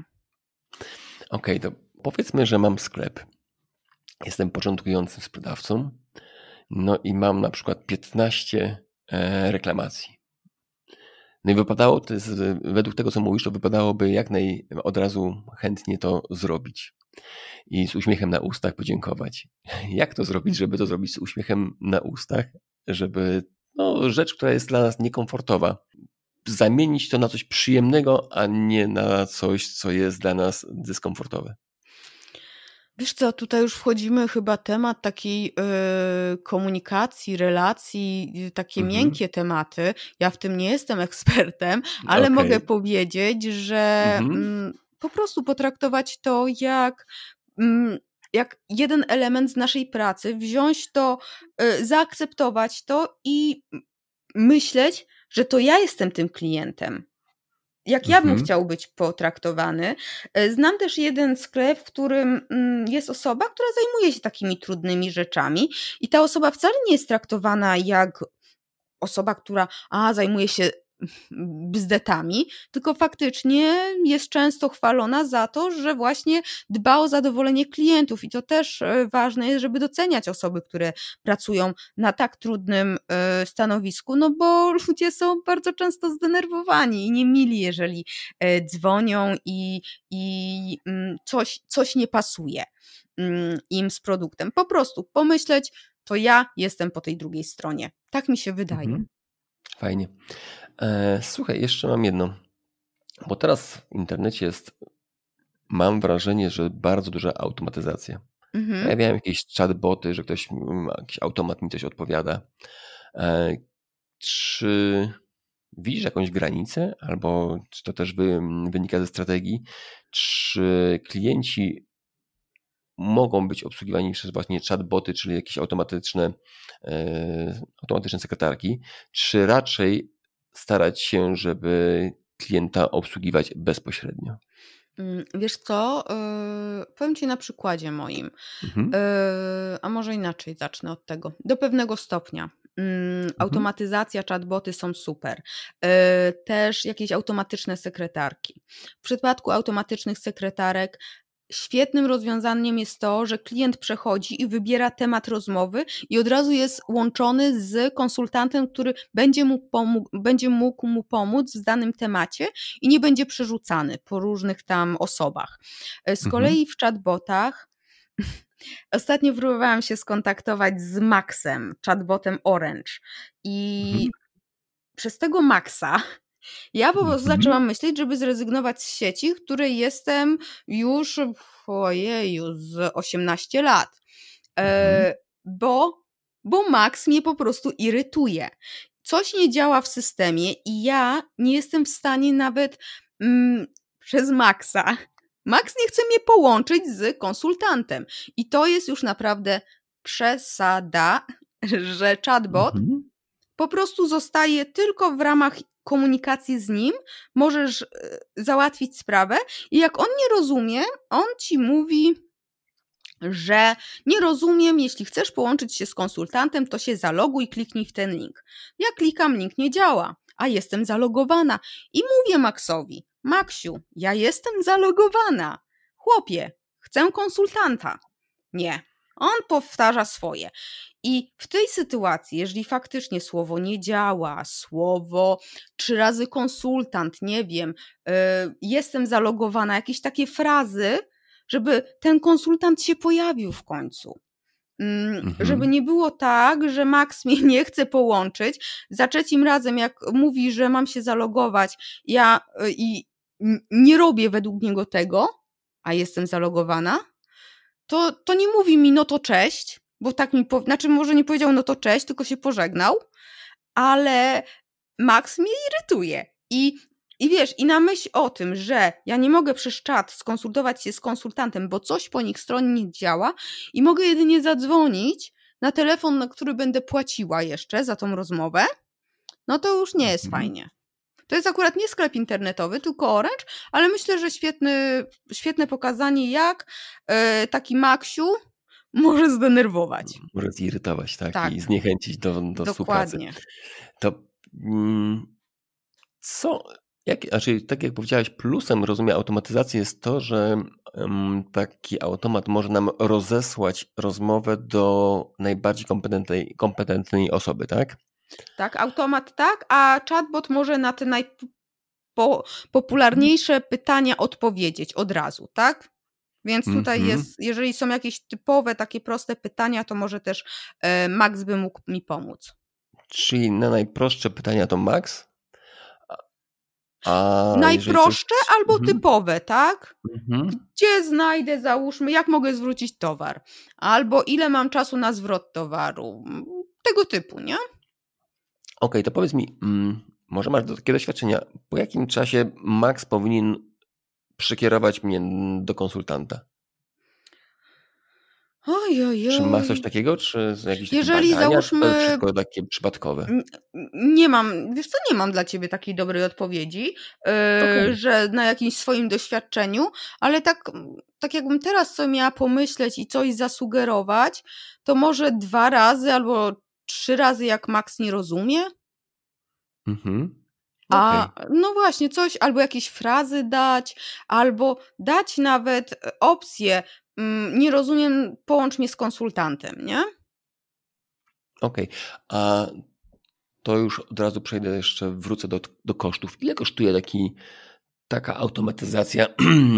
Okej, to powiedzmy, że mam sklep. Jestem początkującym sprzedawcą, no i mam na przykład piętnaście e, reklamacji. No i wypadało, to jest, według tego co mówisz, to wypadałoby jak naj od razu chętnie to zrobić i z uśmiechem na ustach podziękować. Jak to zrobić, żeby to zrobić z uśmiechem na ustach, żeby no, rzecz, która jest dla nas niekomfortowa, zamienić to na coś przyjemnego, a nie na coś, co jest dla nas dyskomfortowe? Wiesz co, tutaj już wchodzimy chyba temat takiej y, komunikacji, relacji, y, takie Mhm. miękkie tematy. Ja w tym nie jestem ekspertem, ale Okej. mogę powiedzieć, że Mhm. mm, po prostu potraktować to jak, mm, jak jeden element z naszej pracy, wziąć to, y, zaakceptować to i myśleć, że to ja jestem tym klientem. Jak ja bym Mhm. chciał być potraktowany. Znam też jeden sklep, w którym jest osoba, która zajmuje się takimi trudnymi rzeczami i ta osoba wcale nie jest traktowana jak osoba, która a, zajmuje się bzdetami, tylko faktycznie jest często chwalona za to, że właśnie dba o zadowolenie klientów i to też ważne jest, żeby doceniać osoby, które pracują na tak trudnym stanowisku, no bo ludzie są bardzo często zdenerwowani i niemili, jeżeli dzwonią i, i coś, coś nie pasuje im z produktem. Po prostu pomyśleć, to ja jestem po tej drugiej stronie. Tak mi się wydaje. Mhm. Fajnie. E, słuchaj, jeszcze mam jedno. Bo teraz w internecie jest, mam wrażenie, że bardzo duża automatyzacja. Mhm. Pojawiają jakieś chatboty, że ktoś, jakiś automat mi coś odpowiada. E, czy widzisz jakąś granicę, albo czy to też wy, wynika ze strategii, czy klienci mogą być obsługiwani przez właśnie chatboty, czyli jakieś automatyczne, e, automatyczne sekretarki, czy raczej starać się, żeby klienta obsługiwać bezpośrednio? Wiesz co, yy, powiem Ci na przykładzie moim, Mhm. yy, a może inaczej zacznę od tego. Do pewnego stopnia. Yy, Mhm. automatyzacja, chatboty są super. Yy, też jakieś automatyczne sekretarki. W przypadku automatycznych sekretarek świetnym rozwiązaniem jest to, że klient przechodzi i wybiera temat rozmowy i od razu jest łączony z konsultantem, który będzie mu, pomógł, będzie mógł mu pomóc w danym temacie i nie będzie przerzucany po różnych tam osobach. Z Mhm. kolei w chatbotach ostatnio próbowałam się skontaktować z Maxem, chatbotem Orange i Mhm. przez tego Maxa ja po prostu Mhm. zaczęłam myśleć, żeby zrezygnować z sieci, w której jestem już, ojeju, z osiemnaście lat. Mhm. E, bo, bo Max mnie po prostu irytuje. Coś nie działa w systemie i ja nie jestem w stanie nawet mm, przez Maxa. Max nie chce mnie połączyć z konsultantem. I to jest już naprawdę przesada, że chatbot Mhm. po prostu zostaje tylko w ramach komunikacji z nim, możesz y, załatwić sprawę i jak on nie rozumie, on ci mówi, że nie rozumiem, jeśli chcesz połączyć się z konsultantem, to się zaloguj, kliknij w ten link. Ja klikam, link nie działa, a jestem zalogowana i mówię Maxowi, Maksiu, ja jestem zalogowana. Chłopie, chcę konsultanta. Nie, on powtarza swoje. I w tej sytuacji, jeżeli faktycznie słowo nie działa, słowo trzy razy konsultant, nie wiem, y, jestem zalogowana, jakieś takie frazy, żeby ten konsultant się pojawił w końcu. Mm, Żeby Mhm. nie było tak, że Max mnie nie chce połączyć. Za trzecim razem, jak mówi, że mam się zalogować, ja y, i n- nie robię według niego tego, a jestem zalogowana, to, to nie mówi mi no to cześć, bo tak mi, po, znaczy może nie powiedział no to cześć, tylko się pożegnał, ale Max mnie irytuje. I, I wiesz, i na myśl o tym, że ja nie mogę przez czat skonsultować się z konsultantem, bo coś po nich stronie nie działa i mogę jedynie zadzwonić na telefon, na który będę płaciła jeszcze za tą rozmowę, no to już nie jest Mhm. fajnie. To jest akurat nie sklep internetowy, tylko Orange, ale myślę, że świetny, świetne pokazanie, jak e, taki Maksiu może zdenerwować. Może zirytować, tak, Tak, i zniechęcić do, do współpracy. dokładnie. To mm, co, jak, znaczy, tak jak powiedziałeś, plusem, rozumiem, automatyzacji jest to, że em, taki automat może nam rozesłać rozmowę do najbardziej kompetentnej, kompetentnej osoby, tak? Tak, automat tak, a chatbot może na te najpopularniejsze pytania odpowiedzieć od razu, tak? Więc tutaj Mhm. jest, jeżeli są jakieś typowe, takie proste pytania, to może też e, Max by mógł mi pomóc. Czyli na najprostsze pytania to Max, a- a jeżeli Najprostsze coś... albo Mhm. typowe, tak? Mhm. Gdzie znajdę, załóżmy, jak mogę zwrócić towar? Albo ile mam czasu na zwrot towaru? Tego typu, nie? Okej, to powiedz mi, mm, może masz do- takie doświadczenia, po jakim czasie Max powinien przekierować mnie do konsultanta? Oj, oj, Czy masz coś oj. takiego, czy z- jakieś takie Jeżeli badania, czy to jest załóżmy, wszystko takie przypadkowe? N- nie mam, wiesz co, nie mam dla ciebie takiej dobrej odpowiedzi, yy, Okej. że na jakimś swoim doświadczeniu, ale tak, tak jakbym teraz sobie miała pomyśleć i coś zasugerować, to może dwa razy albo trzy razy, jak Max nie rozumie, Mhm. a Okej. no właśnie, coś, albo jakieś frazy dać, albo dać nawet e, opcję, mm, nie rozumiem, połącz mnie z konsultantem, nie? Okej. A to już od razu przejdę jeszcze, wrócę do, do kosztów. Ile kosztuje taki, taka automatyzacja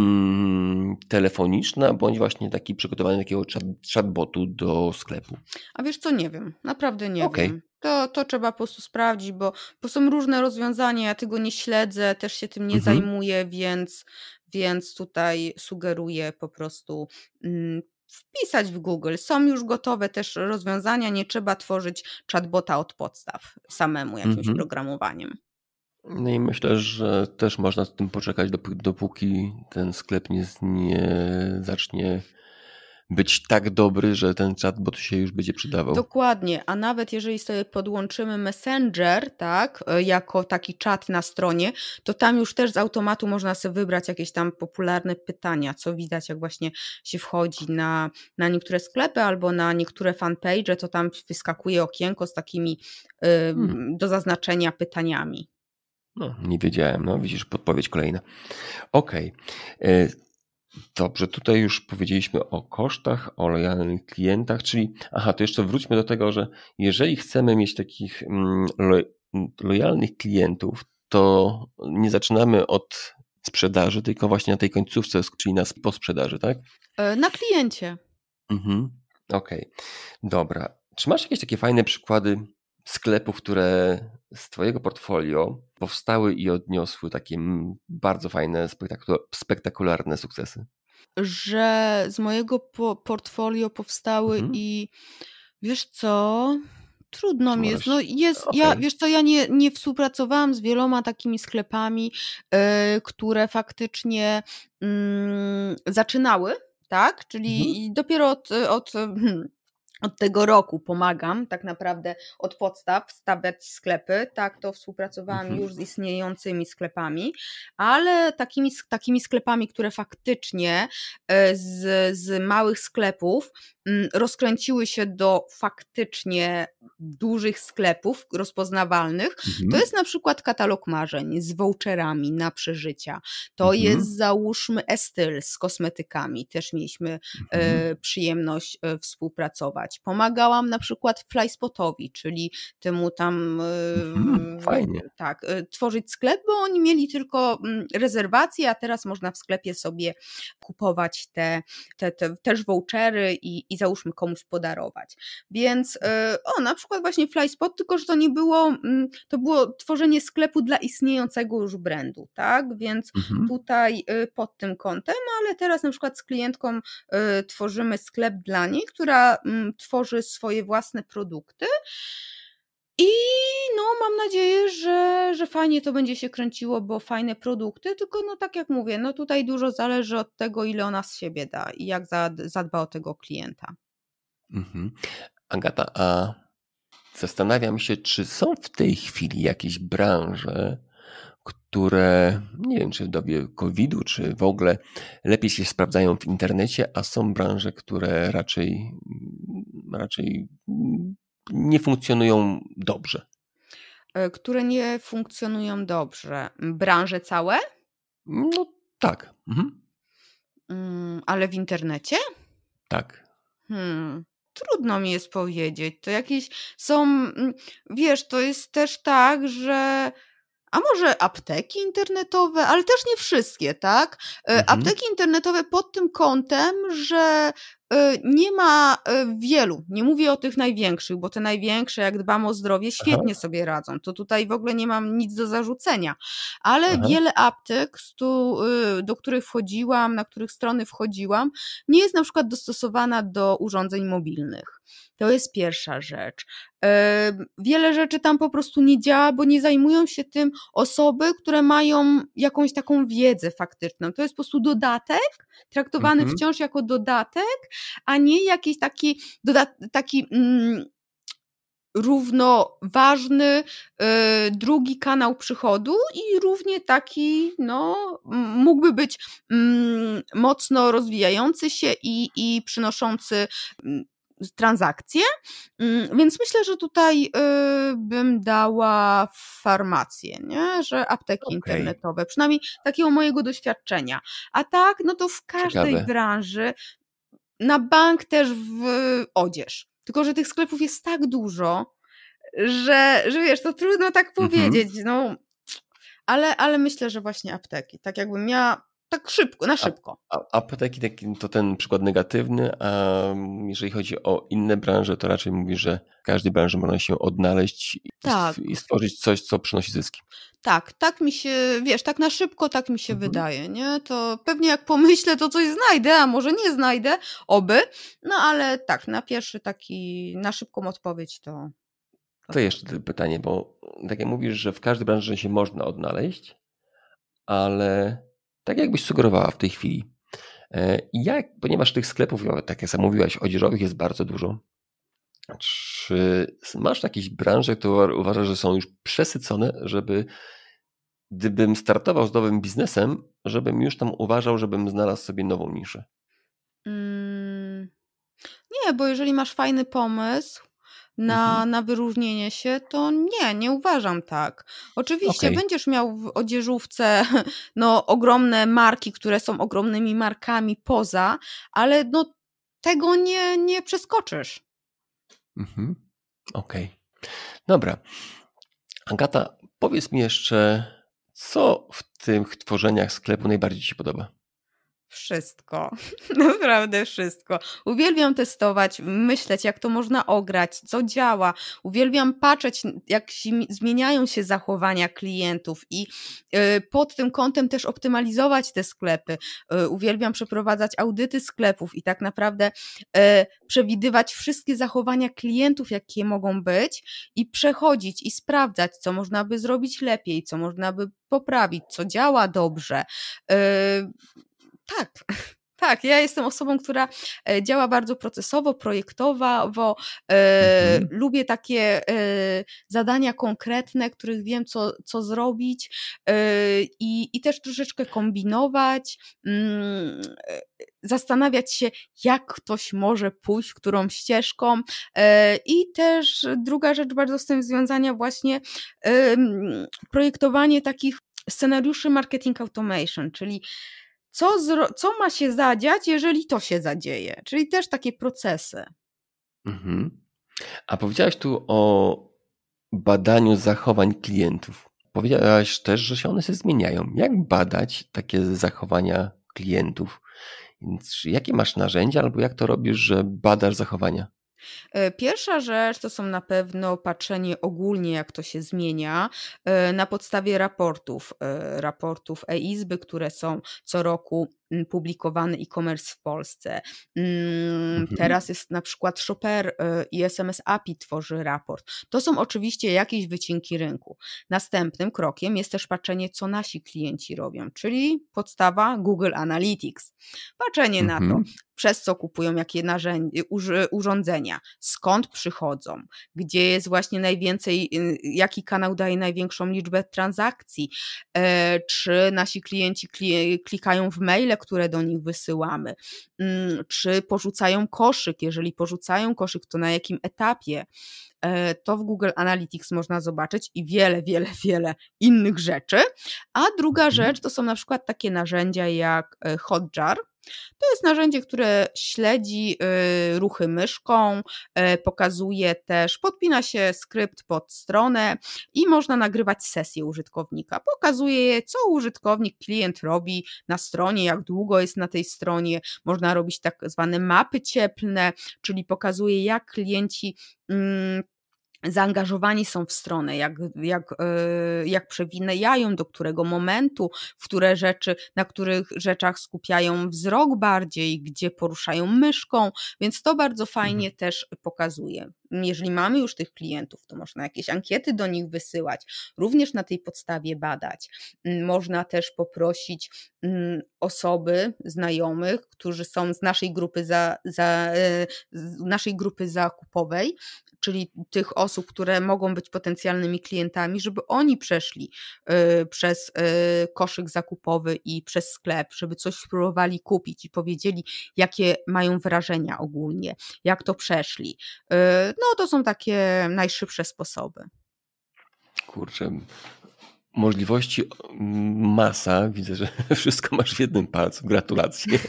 telefoniczna, bądź właśnie taki przygotowanie takiego chat, chatbotu do sklepu? A wiesz co, nie wiem, naprawdę nie Okej. wiem. To, to trzeba po prostu sprawdzić, bo, bo są różne rozwiązania, ja tego nie śledzę, też się tym nie Mhm. zajmuję, więc, więc tutaj sugeruję po prostu mm, wpisać w Google. Są już gotowe też rozwiązania, nie trzeba tworzyć chatbota od podstaw samemu jakimś Mhm. programowaniem. No i myślę, że też można z tym poczekać, dopó- dopóki ten sklep nie, z- nie zacznie być tak dobry, że ten chatbot się już będzie przydawał. Dokładnie, a nawet jeżeli sobie podłączymy Messenger, tak, e, jako taki czat na stronie, to tam już też z automatu można sobie wybrać jakieś tam popularne pytania, co widać, jak właśnie się wchodzi na, na niektóre sklepy albo na niektóre fanpage, to tam wyskakuje okienko z takimi y, Hmm. do zaznaczenia pytaniami. No, nie wiedziałem. No, widzisz, podpowiedź kolejna. Okej. E, Dobrze, tutaj już powiedzieliśmy o kosztach, o lojalnych klientach, czyli, aha, to jeszcze wróćmy do tego, że jeżeli chcemy mieć takich mm, lo, lojalnych klientów, to nie zaczynamy od sprzedaży, tylko właśnie na tej końcówce, czyli na po sprzedaży, tak? E, Na kliencie. Mhm. Okej, dobra. Czy masz jakieś takie fajne przykłady sklepów, które z Twojego portfolio powstały i odniosły takie mm, bardzo fajne, spektaku- spektakularne sukcesy? Że z mojego po- portfolio powstały Mhm. i wiesz co, trudno Czy mi jest. No możesz... jest, ja, Okej. wiesz co, ja nie, nie współpracowałam z wieloma takimi sklepami, e, które faktycznie mm, zaczynały, tak? Czyli Mhm. i dopiero od, od, hmm, od tego roku pomagam tak naprawdę od podstaw stawiać sklepy. Tak, to współpracowałam Mhm. już z istniejącymi sklepami, ale takimi, takimi sklepami, które faktycznie e, z, z małych sklepów mm, rozkręciły się do faktycznie dużych sklepów rozpoznawalnych, to Mhm. jest na przykład katalog marzeń z voucherami na przeżycia. To Mhm. jest załóżmy Estyl z kosmetykami, też mieliśmy Mhm. e, przyjemność e, współpracować. sprzedawać. Pomagałam na przykład FlySpotowi, czyli temu tam Mhm, fajnie. yy, tak, yy, tworzyć sklep, bo oni mieli tylko mm, rezerwacje, a teraz można w sklepie sobie kupować te, te, te też vouchery i, i załóżmy komuś podarować. Więc yy, o, na przykład właśnie FlySpot, tylko że to nie było, mm, to było tworzenie sklepu dla istniejącego już brandu, tak? Więc Mhm. tutaj yy, pod tym kątem, ale teraz na przykład z klientką yy, tworzymy sklep dla niej, która mm, tworzy swoje własne produkty. I no mam nadzieję, że, że fajnie to będzie się kręciło, bo fajne produkty, tylko no tak jak mówię, no tutaj dużo zależy od tego, ile ona z siebie da i jak zad- zadba o tego klienta. Mhm. Agata, a zastanawiam się, czy są w tej chwili jakieś branże, które, nie wiem, czy w dobie kowida, czy w ogóle lepiej się sprawdzają w internecie, a są branże, które raczej, raczej nie funkcjonują dobrze. E, Które nie funkcjonują dobrze. Branże całe? No tak. Mhm. Mm, ale w internecie? Tak. Hmm. Trudno mi jest powiedzieć. To jakieś są, mm, wiesz, to jest też tak, że a może apteki internetowe, ale też nie wszystkie, tak? E, Mhm. Apteki internetowe pod tym kątem, że e, nie ma e, wielu, nie mówię o tych największych, bo te największe, jak dbam o zdrowie, świetnie Aha, sobie radzą. To tutaj w ogóle nie mam nic do zarzucenia, ale aha. wiele aptek, stu, y, do których wchodziłam, na których strony wchodziłam, nie jest na przykład dostosowana do urządzeń mobilnych. To jest pierwsza rzecz. E, Wiele rzeczy tam po prostu nie działa, bo nie zajmują się tym osoby, które mają jakąś taką wiedzę faktyczną. To jest po prostu dodatek, traktowany Mhm. wciąż jako dodatek, a nie jakiś taki, dodat- taki mm, równoważny y, drugi kanał przychodu i równie taki, no, m- mógłby być mm, mocno rozwijający się i, i przynoszący mm, transakcje. Mm, Więc myślę, że tutaj y, bym dała farmację, nie? Że apteki Okej, internetowe, przynajmniej takiego mojego doświadczenia. A tak, no to w każdej ciekawe. branży, na bank też w odzież. Tylko że tych sklepów jest tak dużo, że, że wiesz, to trudno tak Mhm. powiedzieć, no, ale, ale myślę, że właśnie apteki, tak jakbym miała, tak szybko, na A, szybko. a, apteki taki, to ten przykład negatywny, a jeżeli chodzi o inne branże, to raczej mówisz, że w każdej branży można się odnaleźć i Tak, stw- i stworzyć coś, co przynosi zyski. tak, tak mi się, wiesz, tak na szybko, tak mi się Mhm. wydaje, nie? To pewnie jak pomyślę, to coś znajdę, a może nie znajdę, oby, no ale tak, na pierwszy taki, na szybką odpowiedź to, to To tak. jeszcze tylko pytanie, bo tak jak mówisz, że w każdej branży się można odnaleźć, ale tak jakbyś sugerowała w tej chwili, e, jak, ponieważ tych sklepów, o, tak jak sam mówiłaś, odzieżowych jest bardzo dużo, czy masz jakieś branże, które uważasz, że są już przesycone, żeby gdybym startował z nowym biznesem, żebym już tam uważał, żebym znalazł sobie nową niszę? Mm, nie, bo jeżeli masz fajny pomysł na, Mhm. na wyróżnienie się, to nie, nie uważam tak. Oczywiście Okej. będziesz miał w odzieżówce no, ogromne marki, które są ogromnymi markami poza, ale no, tego nie, nie przeskoczysz. Mhm. Okej. Dobra. Agata, powiedz mi jeszcze, co w tych tworzeniach sklepu najbardziej Ci się podoba? Wszystko, naprawdę wszystko. Uwielbiam testować, myśleć, jak to można ograć, co działa. Uwielbiam patrzeć, jak się, zmieniają się zachowania klientów i y, pod tym kątem też optymalizować te sklepy. Y, uwielbiam przeprowadzać audyty sklepów i tak naprawdę y, przewidywać wszystkie zachowania klientów, jakie mogą być i przechodzić i sprawdzać, co można by zrobić lepiej, co można by poprawić, co działa dobrze. Y, tak, tak, ja jestem osobą, która e, działa bardzo procesowo, projektowo, e, Mhm. lubię takie e, zadania konkretne, których wiem, co, co zrobić e, i, i też troszeczkę kombinować, mm, e, zastanawiać się, jak ktoś może pójść, którą ścieżką e, i też druga rzecz bardzo z tym związana właśnie e, projektowanie takich scenariuszy marketing automation, czyli co, zro- co ma się zadziać, jeżeli to się zadzieje? Czyli też takie procesy. Mhm. A powiedziałaś tu o badaniu zachowań klientów. Powiedziałaś też, że się one się zmieniają. Jak badać takie zachowania klientów? Więc jakie masz narzędzia albo jak to robisz, że badasz zachowania? Pierwsza rzecz to są na pewno patrzenie ogólnie, jak to się zmienia, na podstawie raportów, raportów e-Izby, które są co roku publikowane e-commerce w Polsce. Mhm. Teraz jest na przykład Shopper i S M S A P I tworzy raport. To są oczywiście jakieś wycinki rynku. Następnym krokiem jest też patrzenie, co nasi klienci robią, czyli podstawa Google Analytics. Patrzenie na to, Mhm. przez co kupują, jakie narzędzia, urządzenia, skąd przychodzą, gdzie jest właśnie najwięcej, jaki kanał daje największą liczbę transakcji, e, czy nasi klienci kli, klikają w maile, które do nich wysyłamy, mm, czy porzucają koszyk, jeżeli porzucają koszyk, to na jakim etapie. E, to w Google Analytics można zobaczyć i wiele, wiele, wiele innych rzeczy. A druga Mhm. rzecz to są na przykład takie narzędzia jak Hotjar. To jest narzędzie, które śledzi y, ruchy myszką, y, pokazuje też, podpina się skrypt pod stronę i można nagrywać sesję użytkownika. Pokazuje, co użytkownik, klient robi na stronie, jak długo jest na tej stronie. Można robić tak zwane mapy cieplne, czyli pokazuje, jak klienci mm, zaangażowani są w stronę, jak, jak, jak przewijają, do którego momentu, w które rzeczy, na których rzeczach skupiają wzrok bardziej, gdzie poruszają myszką, więc to bardzo fajnie Mhm. też pokazuje. Jeżeli mamy już tych klientów, to można jakieś ankiety do nich wysyłać, również na tej podstawie badać. Można też poprosić osoby, znajomych, którzy są z naszej grupy, za, za, z naszej grupy zakupowej, czyli tych osób, które mogą być potencjalnymi klientami, żeby oni przeszli y, przez y, koszyk zakupowy i przez sklep, żeby coś spróbowali kupić i powiedzieli, jakie mają wrażenia ogólnie, jak to przeszli. Y, no to są takie najszybsze sposoby. Kurczę, możliwości masa. Widzę, że wszystko masz w jednym palcu. Gratulacje.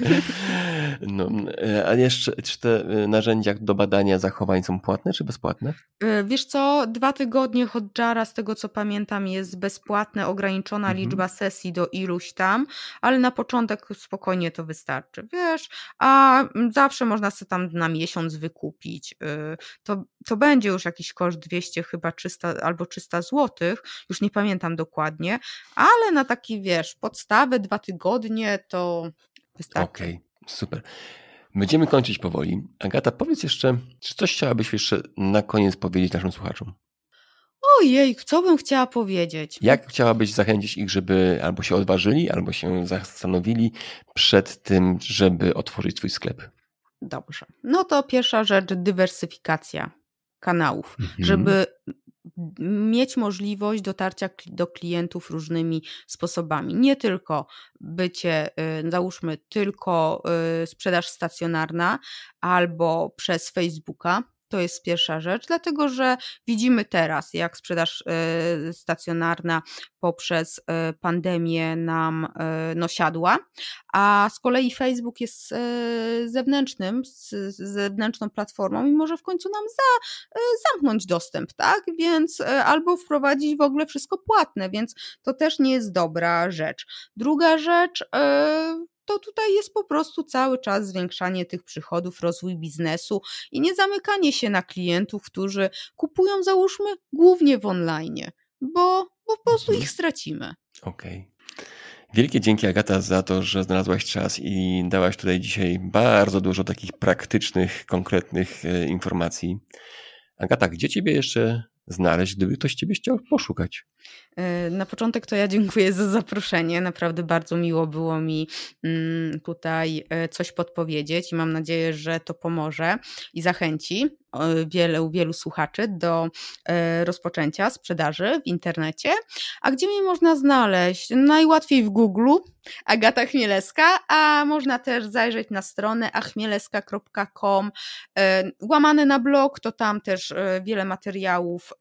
No, a jeszcze, czy te narzędzia do badania zachowań są płatne czy bezpłatne? Wiesz co, dwa tygodnie Hotjara, z tego co pamiętam, jest bezpłatne, ograniczona Mhm. liczba sesji do iluś tam, ale na początek spokojnie to wystarczy, wiesz, a zawsze można sobie tam na miesiąc wykupić. To, to będzie już jakiś koszt dwieście, chyba trzysta albo trzysta złotych, już nie pamiętam dokładnie, ale na taki, wiesz, podstawę dwa tygodnie to wystarczy. Okej, okay, super. Będziemy kończyć powoli. Agata, powiedz jeszcze, czy coś chciałabyś jeszcze na koniec powiedzieć naszym słuchaczom? Ojej, co bym chciała powiedzieć? Jak chciałabyś zachęcić ich, żeby albo się odważyli, albo się zastanowili przed tym, żeby otworzyć swój sklep? Dobrze. No to pierwsza rzecz, dywersyfikacja kanałów, Mhm. żeby mieć możliwość dotarcia do klientów różnymi sposobami. Nie tylko bycie, załóżmy, tylko sprzedaż stacjonarna albo przez Facebooka. To jest pierwsza rzecz, dlatego że widzimy teraz, jak sprzedaż stacjonarna poprzez pandemię nam no, siadła, a z kolei Facebook jest zewnętrznym, z zewnętrzną platformą i może w końcu nam za, zamknąć dostęp, tak? Więc albo wprowadzić w ogóle wszystko płatne, więc to też nie jest dobra rzecz. Druga rzecz, to tutaj jest po prostu cały czas zwiększanie tych przychodów, rozwój biznesu i nie zamykanie się na klientów, którzy kupują, załóżmy, głównie w online, bo, bo po prostu Mhm. ich stracimy. Okej. Okay. Wielkie dzięki, Agata, za to, że znalazłaś czas i dałaś tutaj dzisiaj bardzo dużo takich praktycznych, konkretnych informacji. Agata, gdzie Ciebie jeszcze znaleźć, gdyby ktoś Ciebie chciał poszukać? Na początek to ja dziękuję za zaproszenie. Naprawdę bardzo miło było mi tutaj coś podpowiedzieć i mam nadzieję, że to pomoże i zachęci wielu, wielu słuchaczy do rozpoczęcia sprzedaży w internecie. A gdzie mnie można znaleźć? Najłatwiej w Google, Agata Chmielewska, a można też zajrzeć na stronę achmielewska kropka com, łamane na blog, to tam też wiele materiałów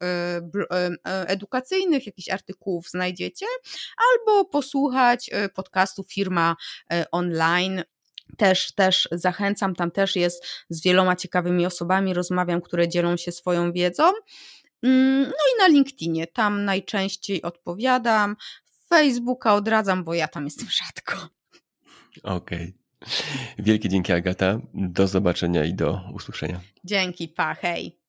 edukacyjnych, jakichś artykułów znajdziecie, albo posłuchać podcastu Firma Online. Też, też zachęcam, tam też jest z wieloma ciekawymi osobami, rozmawiam, które dzielą się swoją wiedzą. No i na LinkedInie, tam najczęściej odpowiadam. Facebooka odradzam, bo ja tam jestem rzadko. Okej. Wielkie dzięki, Agata. Do zobaczenia i do usłyszenia. Dzięki, pa, hej.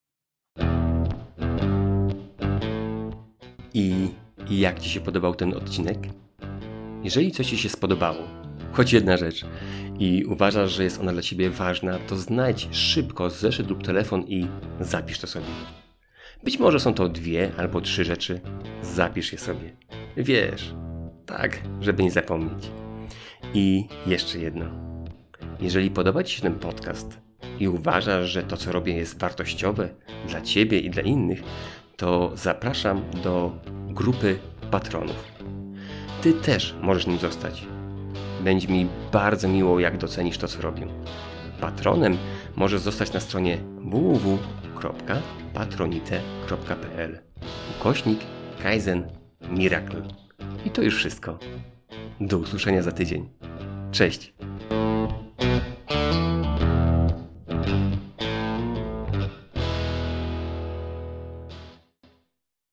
I jak Ci się podobał ten odcinek? Jeżeli coś Ci się spodobało, choć jedna rzecz, i uważasz, że jest ona dla Ciebie ważna, to znajdź szybko zeszyt lub telefon i zapisz to sobie. Być może są to dwie albo trzy rzeczy. Zapisz je sobie. Wiesz, tak, żeby nie zapomnieć. I jeszcze jedno. Jeżeli podoba Ci się ten podcast i uważasz, że to, co robię, jest wartościowe dla Ciebie i dla innych, to zapraszam do grupy patronów. Ty też możesz nim zostać. Będzie mi bardzo miło, jak docenisz to, co robię. Patronem możesz zostać na stronie w w w kropka patronite kropka p l ukośnik Kaizen Miracle. I to już wszystko. Do usłyszenia za tydzień. Cześć!